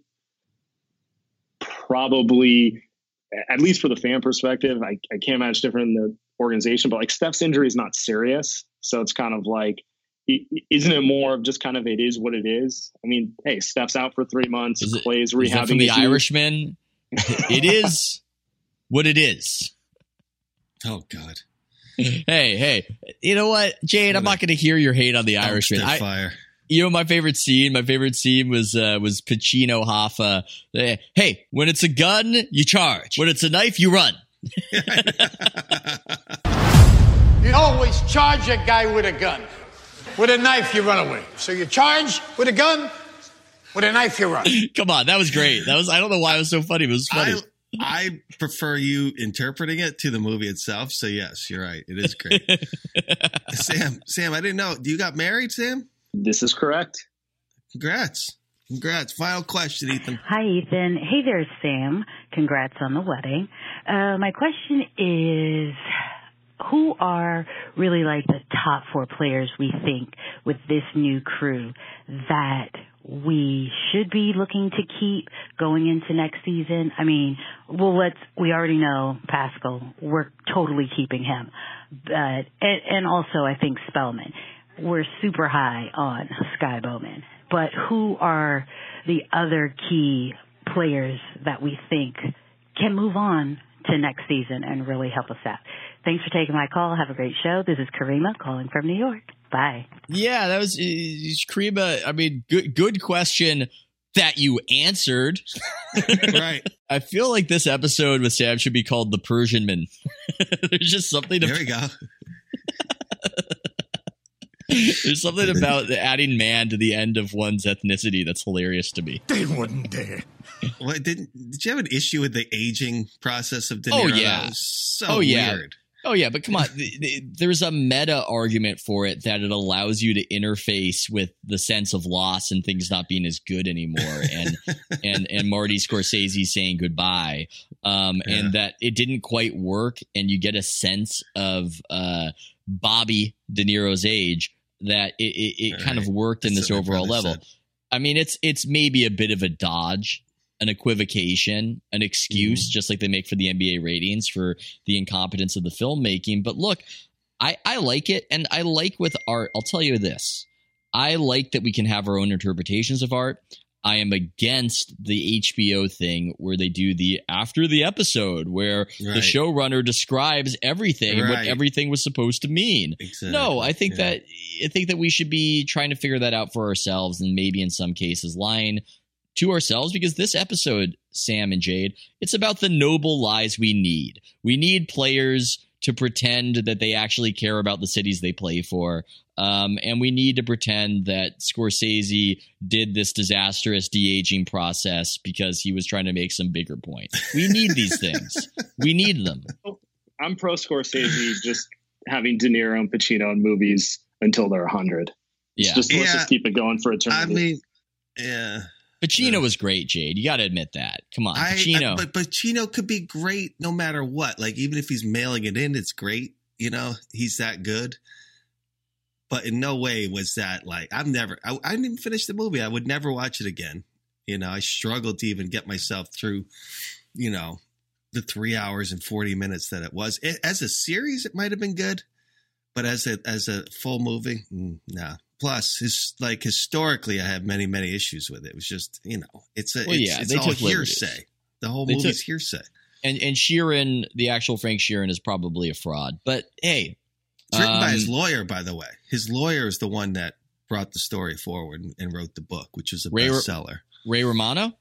probably, at least for the fan perspective, I, I can't imagine different in the organization, but like Steph's injury is not serious. So it's kind of like, isn't it more of just kind of it is what it is? I mean, hey, Steph's out for three months. Is it, Clay's is that rehabbing from The issues. Irishman? It is what it is. Oh, God. Hey, hey, you know what, Jade? I'm not going to hear your hate on The Irishman. I, fire. You know, my favorite scene, my favorite scene was uh, was Pacino Hoffa. Uh, hey, when it's a gun, you charge. When it's a knife, you run. You always charge a guy with a gun. With a knife, you run away. So you charge with a gun, with a knife, you run. Come on, that was great. That was I don't know why it was so funny, but it was funny. I, I prefer you interpreting it to the movie itself. So yes, you're right. It is great. Sam, Sam, I didn't know. You got married, Sam? This is correct. Congrats. Congrats. Final question, Ethan. Hi, Ethan. Hey there, Sam. Congrats on the wedding. Uh, my question is, who are really like the top four players we think with this new crew that we should be looking to keep going into next season? I mean, well, let's, we already know Pascal. We're totally keeping him. But, and, and also I think Spellman. We're super high on Sky Bowman. But who are the other key players that we think can move on to next season and really help us out? Thanks for taking my call. Have a great show. This is Karima calling from New York. Bye. Yeah, that was uh, Karima. I mean, good good question that you answered. Right. I feel like this episode with Sam should be called The Persian Man. There's just something. There we go. There's something about adding man to the end of one's ethnicity that's hilarious to me. They wouldn't dare. Well, did did you have an issue with the aging process of De Niro? Oh yeah, That was so oh yeah, weird. oh yeah. But come on, th- th- there's a meta argument for it that it allows you to interface with the sense of loss and things not being as good anymore, and and and Marty Scorsese saying goodbye, um, Yeah. and that it didn't quite work, and you get a sense of uh, Bobby De Niro's age that it it, it kind of worked in That's this what my overall brother level. said. I mean, it's it's maybe a bit of a dodge, an equivocation, an excuse, just like they make for the N B A ratings for the incompetence of the filmmaking. But look, I, I like it, and I like with art. I'll tell you this. I like that we can have our own interpretations of art. I am against the H B O thing where they do the after the episode where the Right. showrunner describes everything and what Right. everything was supposed to mean. Exactly. No, I think Yeah. that I think that we should be trying to figure that out for ourselves, and maybe in some cases lying to ourselves, because this episode, Sam and Jade, it's about the noble lies we need. We need players to pretend that they actually care about the cities they play for. Um, and we need to pretend that Scorsese did this disastrous de-aging process because he was trying to make some bigger point. We need these things. We need them. I'm pro Scorsese just having De Niro and Pacino in movies until they're one hundred. Yeah. Just, let's Yeah. just keep it going for eternity. I mean, yeah. Pacino was great, Jade. You got to admit that. Come on, I, Pacino. I, but Pacino could be great no matter what. Like, even if he's mailing it in, it's great. You know, he's that good. But in no way was that like, I'm never, I, I didn't even finish the movie. I would never watch it again. You know, I struggled to even get myself through, you know, the three hours and forty minutes that it was. It, as a series, it might have been good. But as a, as a full movie, mm, nah. Plus, his, like historically, I have many, many issues with it. It was just, you know, it's a, Well, it's, yeah, it's they all took hearsay. liberties. The whole They movie's took- hearsay. And and Sheeran, the actual Frank Sheeran, is probably a fraud. But hey, It's written by um, his lawyer, by the way. His lawyer is the one that brought the story forward and, and wrote the book, which was a Ray- bestseller. Ray Romano.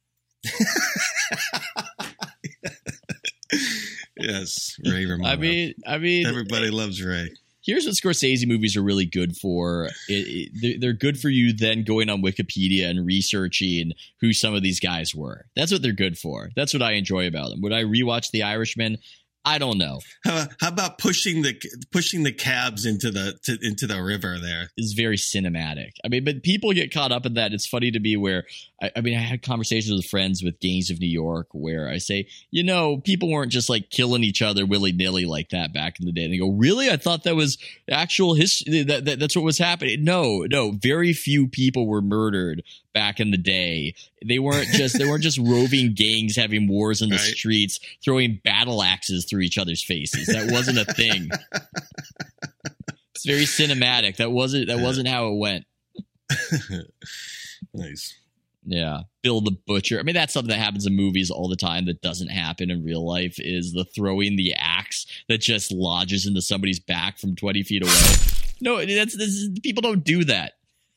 Yes, Ray Romano. I mean, I mean, everybody loves Ray. Here's what Scorsese movies are really good for. It, it, they're- they're good for you then going on Wikipedia and researching who some of these guys were. That's what they're good for. That's what I enjoy about them. Would I rewatch The Irishman? I don't know. How, how about pushing the pushing the cabs into the to, into the river there? It's very cinematic. I mean, but people get caught up in that. It's funny to me where, I, I mean, I had conversations with friends with Gangs of New York where I say, you know, people weren't just like killing each other willy nilly like that back in the day. And they go, really? I thought that was actual history. That, that, that's what was happening. No, no, very few people were murdered back in the day. They weren't just, they weren't just roving gangs having wars in the Right. streets, throwing battle axes through each other's faces. That wasn't a thing. It's very cinematic. That wasn't that wasn't how it went. Nice. Yeah. Bill the Butcher. I mean, that's something that happens in movies all the time that doesn't happen in real life, is the throwing the axe that just lodges into somebody's back from twenty feet away. No, that's this is, people don't do that.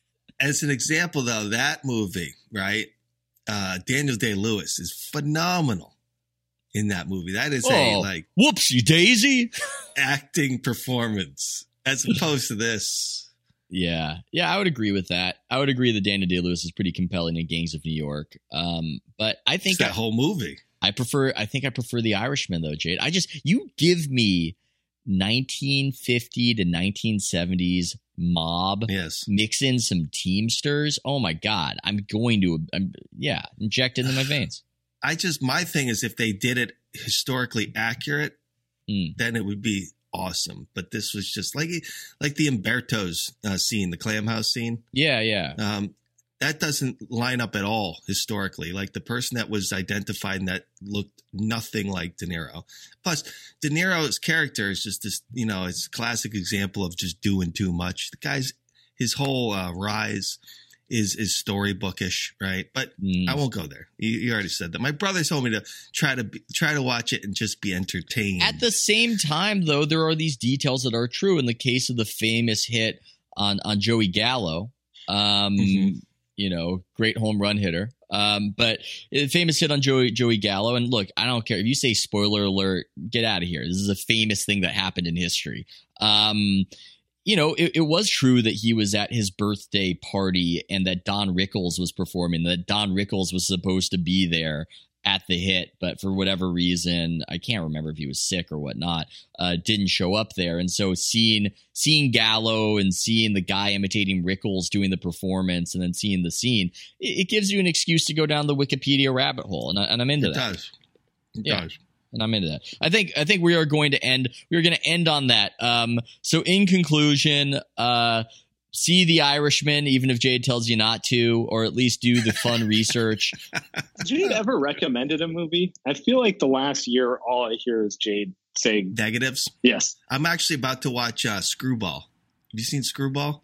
As an example, though, that movie, right? Uh, Daniel Day-Lewis is phenomenal in that movie. That is a Oh, like whoopsie daisy acting performance as opposed to this. Yeah. Yeah, I would agree with that. I would agree that Daniel Day-Lewis is pretty compelling in Gangs of New York. Um, but I think It's that I, whole movie. I prefer I think I prefer The Irishman though, Jade. I just you give me nineteen fifty to nineteen seventies mob, yes, mix in some Teamsters. Oh my God, I'm going to, I'm, yeah, inject it into my veins. I just, my thing is if they did it historically accurate, mm. then it would be awesome. But this was just like, like the Umberto's uh, scene, the Clam House scene. Yeah, yeah. Um, that doesn't line up at all historically. Like the person that was identified and that looked nothing like De Niro. Plus, De Niro's character is just this, you know, it's a classic example of just doing too much. The guy's, his whole uh, rise is is storybookish, right? But mm. I won't go there. You, you already said that. My brother told me to try to be, try to watch it and just be entertained. At the same time, though, there are these details that are true. In the case of the famous hit on on Joey Gallo, um, Mm-hmm. you know, great home run hitter. Um, but a famous hit on Joey Joey Gallo. And look, I don't care if you say spoiler alert, get out of here. This is a famous thing that happened in history. Um, you know, it, it was true that he was at his birthday party and that Don Rickles was performing, that Don Rickles was supposed to be there at the hit, but for whatever reason, I can't remember if he was sick or whatnot, uh, didn't show up there. And so seeing seeing Gallo and seeing the guy imitating Rickles doing the performance and then seeing the scene, it, it gives you an excuse to go down the Wikipedia rabbit hole. And, I, and I'm into it that. Does. It yeah. does. And I'm into that. I think I think we are going to end. We are going to end on that. Um, so in conclusion, uh, see The Irishman, even if Jade tells you not to, or at least do the fun research. Jade ever recommended a movie? I feel like the last year, all I hear is Jade saying negatives. Yes, I'm actually about to watch uh, Screwball. Have you seen Screwball?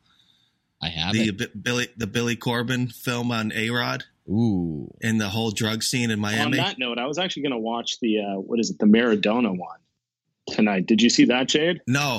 I have. The B- Billy the Billy Corbin film on A-Rod. Ooh, and the whole drug scene in Miami. On that note, I was actually going to watch the uh, what is it, the Maradona one tonight. Did you see that, Jade? No.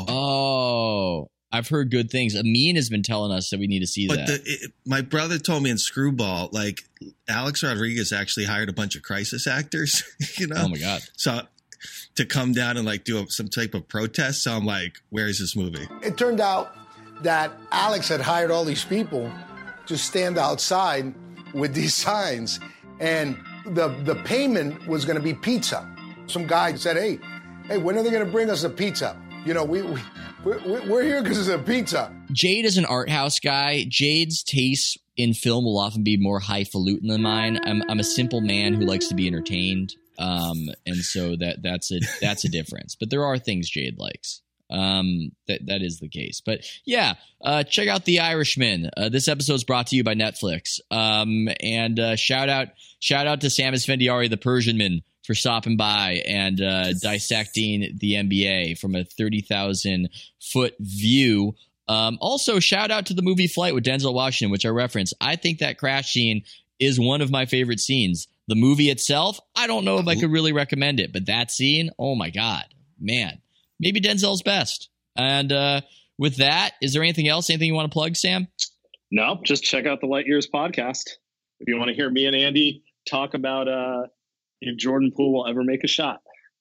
Oh, I've heard good things. Amin has been telling us that we need to see but that. The, it, my brother told me in Screwball, like Alex Rodriguez actually hired a bunch of crisis actors. You know? Oh my God! So to come down and like do a, some type of protest. So I'm like, where is this movie? It turned out that Alex had hired all these people to stand outside with these signs, and the the payment was going to be pizza. Some guy said, "Hey, hey, when are they going to bring us a pizza? You know, we, we we're, we're here because it's a pizza." Jade is an art house guy. Jade's tastes in film will often be more highfalutin than mine. I'm I'm a simple man who likes to be entertained, um, and so that that's a that's a difference. But there are things Jade likes. Um, that that is the case. But yeah, uh, check out The Irishman. Uh, this episode is brought to you by Netflix. Um, and uh, shout out shout out to Sam Esfandiari, the Persian man, for stopping by and uh, dissecting the N B A from a thirty thousand foot view. Um, also, shout out to the movie Flight with Denzel Washington, which I referenced. I think that crash scene is one of my favorite scenes. The movie itself, I don't know if I could really recommend it, but that scene, oh my God, man. Maybe Denzel's best. And uh, with that, is there anything else? Anything you want to plug, Sam? No, just check out the Light Years podcast. If you want to hear me and Andy talk about uh, if Jordan Poole will ever make a shot.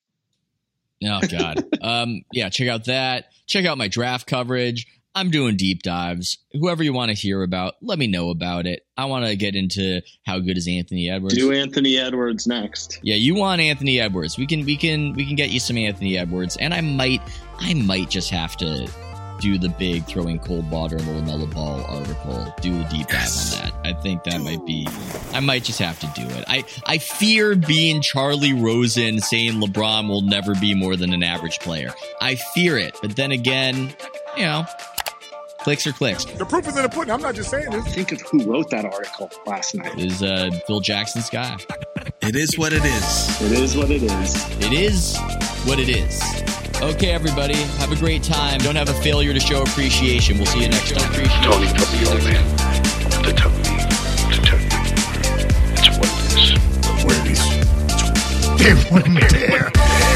Oh, God. um, yeah, check out that. Check out my draft coverage. I'm doing deep dives. Whoever you want to hear about, let me know about it. I want to get into how good is Anthony Edwards. Do Anthony Edwards next. Yeah, you want Anthony Edwards. We can we can we can get you some Anthony Edwards. And I might I might just have to do the big throwing cold water in the LaMelo Ball article. Do a deep dive on that. I think that might be I might just have to do it. I, I fear being Charlie Rosen saying LeBron will never be more than an average player. I fear it. But then again, you know, clicks or clicks. The proof is in the pudding. I'm not just saying this. Think of who wrote that article last night. It is uh, Phil Jackson's guy. It is what it is. It is what it is. It is what it is. Okay, everybody. Have a great time. Don't have a failure to show appreciation. We'll see you next time. Tony told the old man to tell me, to tell you, it's what it is. What it is. They wouldn't dare.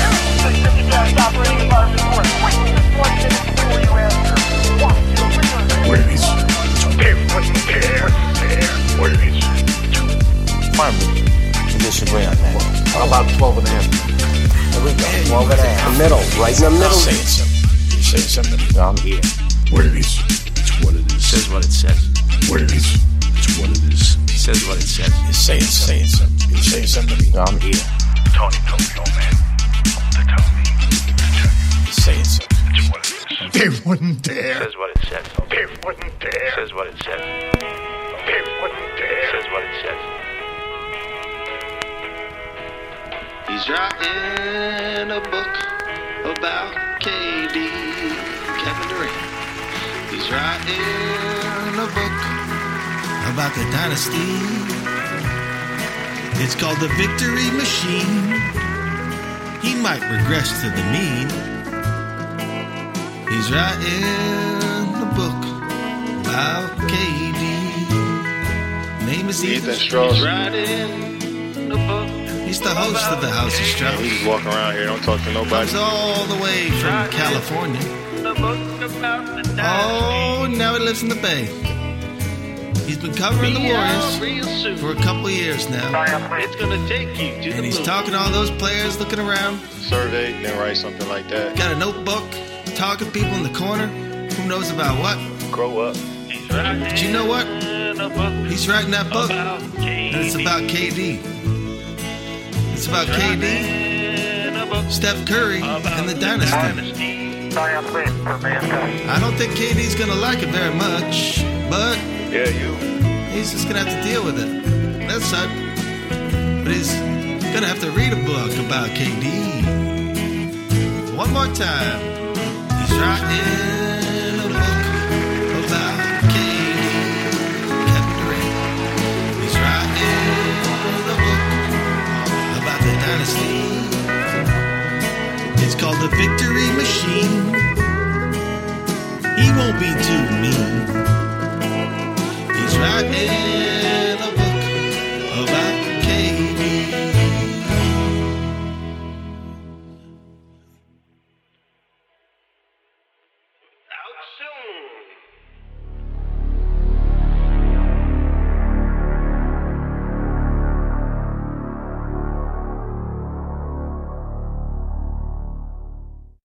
What it is. They wouldn't dare. What it is. Finally, we disagree on that. How about twelve and a half? There we go. twelve and a half. The middle. Right in the middle. Say it something. You say something. I'm here. What it is. It's what it is. Says what it says. What it is. It's what it is. Says what it says. You say it. Say it something. You say something. I'm here. Tony told the old man to tell me to tell you. You say it something. It's what it is. They wouldn't dare. Says what it says. They wouldn't dare. Says what it says. They wouldn't dare. Says what it says. He's writing a book about K D, Kevin Durant. He's writing a book about the dynasty. It's called The Victory Machine. He might regress to the mean. He's writing a book about K D. Name is Ethan Strauss. He's writing a book. He's the host of the House of Strauss. He's walking around here, don't talk to nobody. Comes all the way from California. Oh, now he lives in the Bay. He's been covering the Warriors for a couple of years now. It's gonna take you to And the he's moon. talking to all those players looking around. Survey, then write something like that. Got a notebook, talking to people in the corner. Who knows about what? Grow up. But you know what? He's writing that book. And it's about K D. It's about K D, Steph Curry, and the dynasty. I don't think K D's gonna like it very much, but yeah, you. He's just gonna have to deal with it. That sucks. But he's gonna have to read a book about K D. One more time. He's writing a book about K D, Kevin Durant. He's writing a book about the dynasty. It's called The Victory Machine. He won't be too mean. He's writing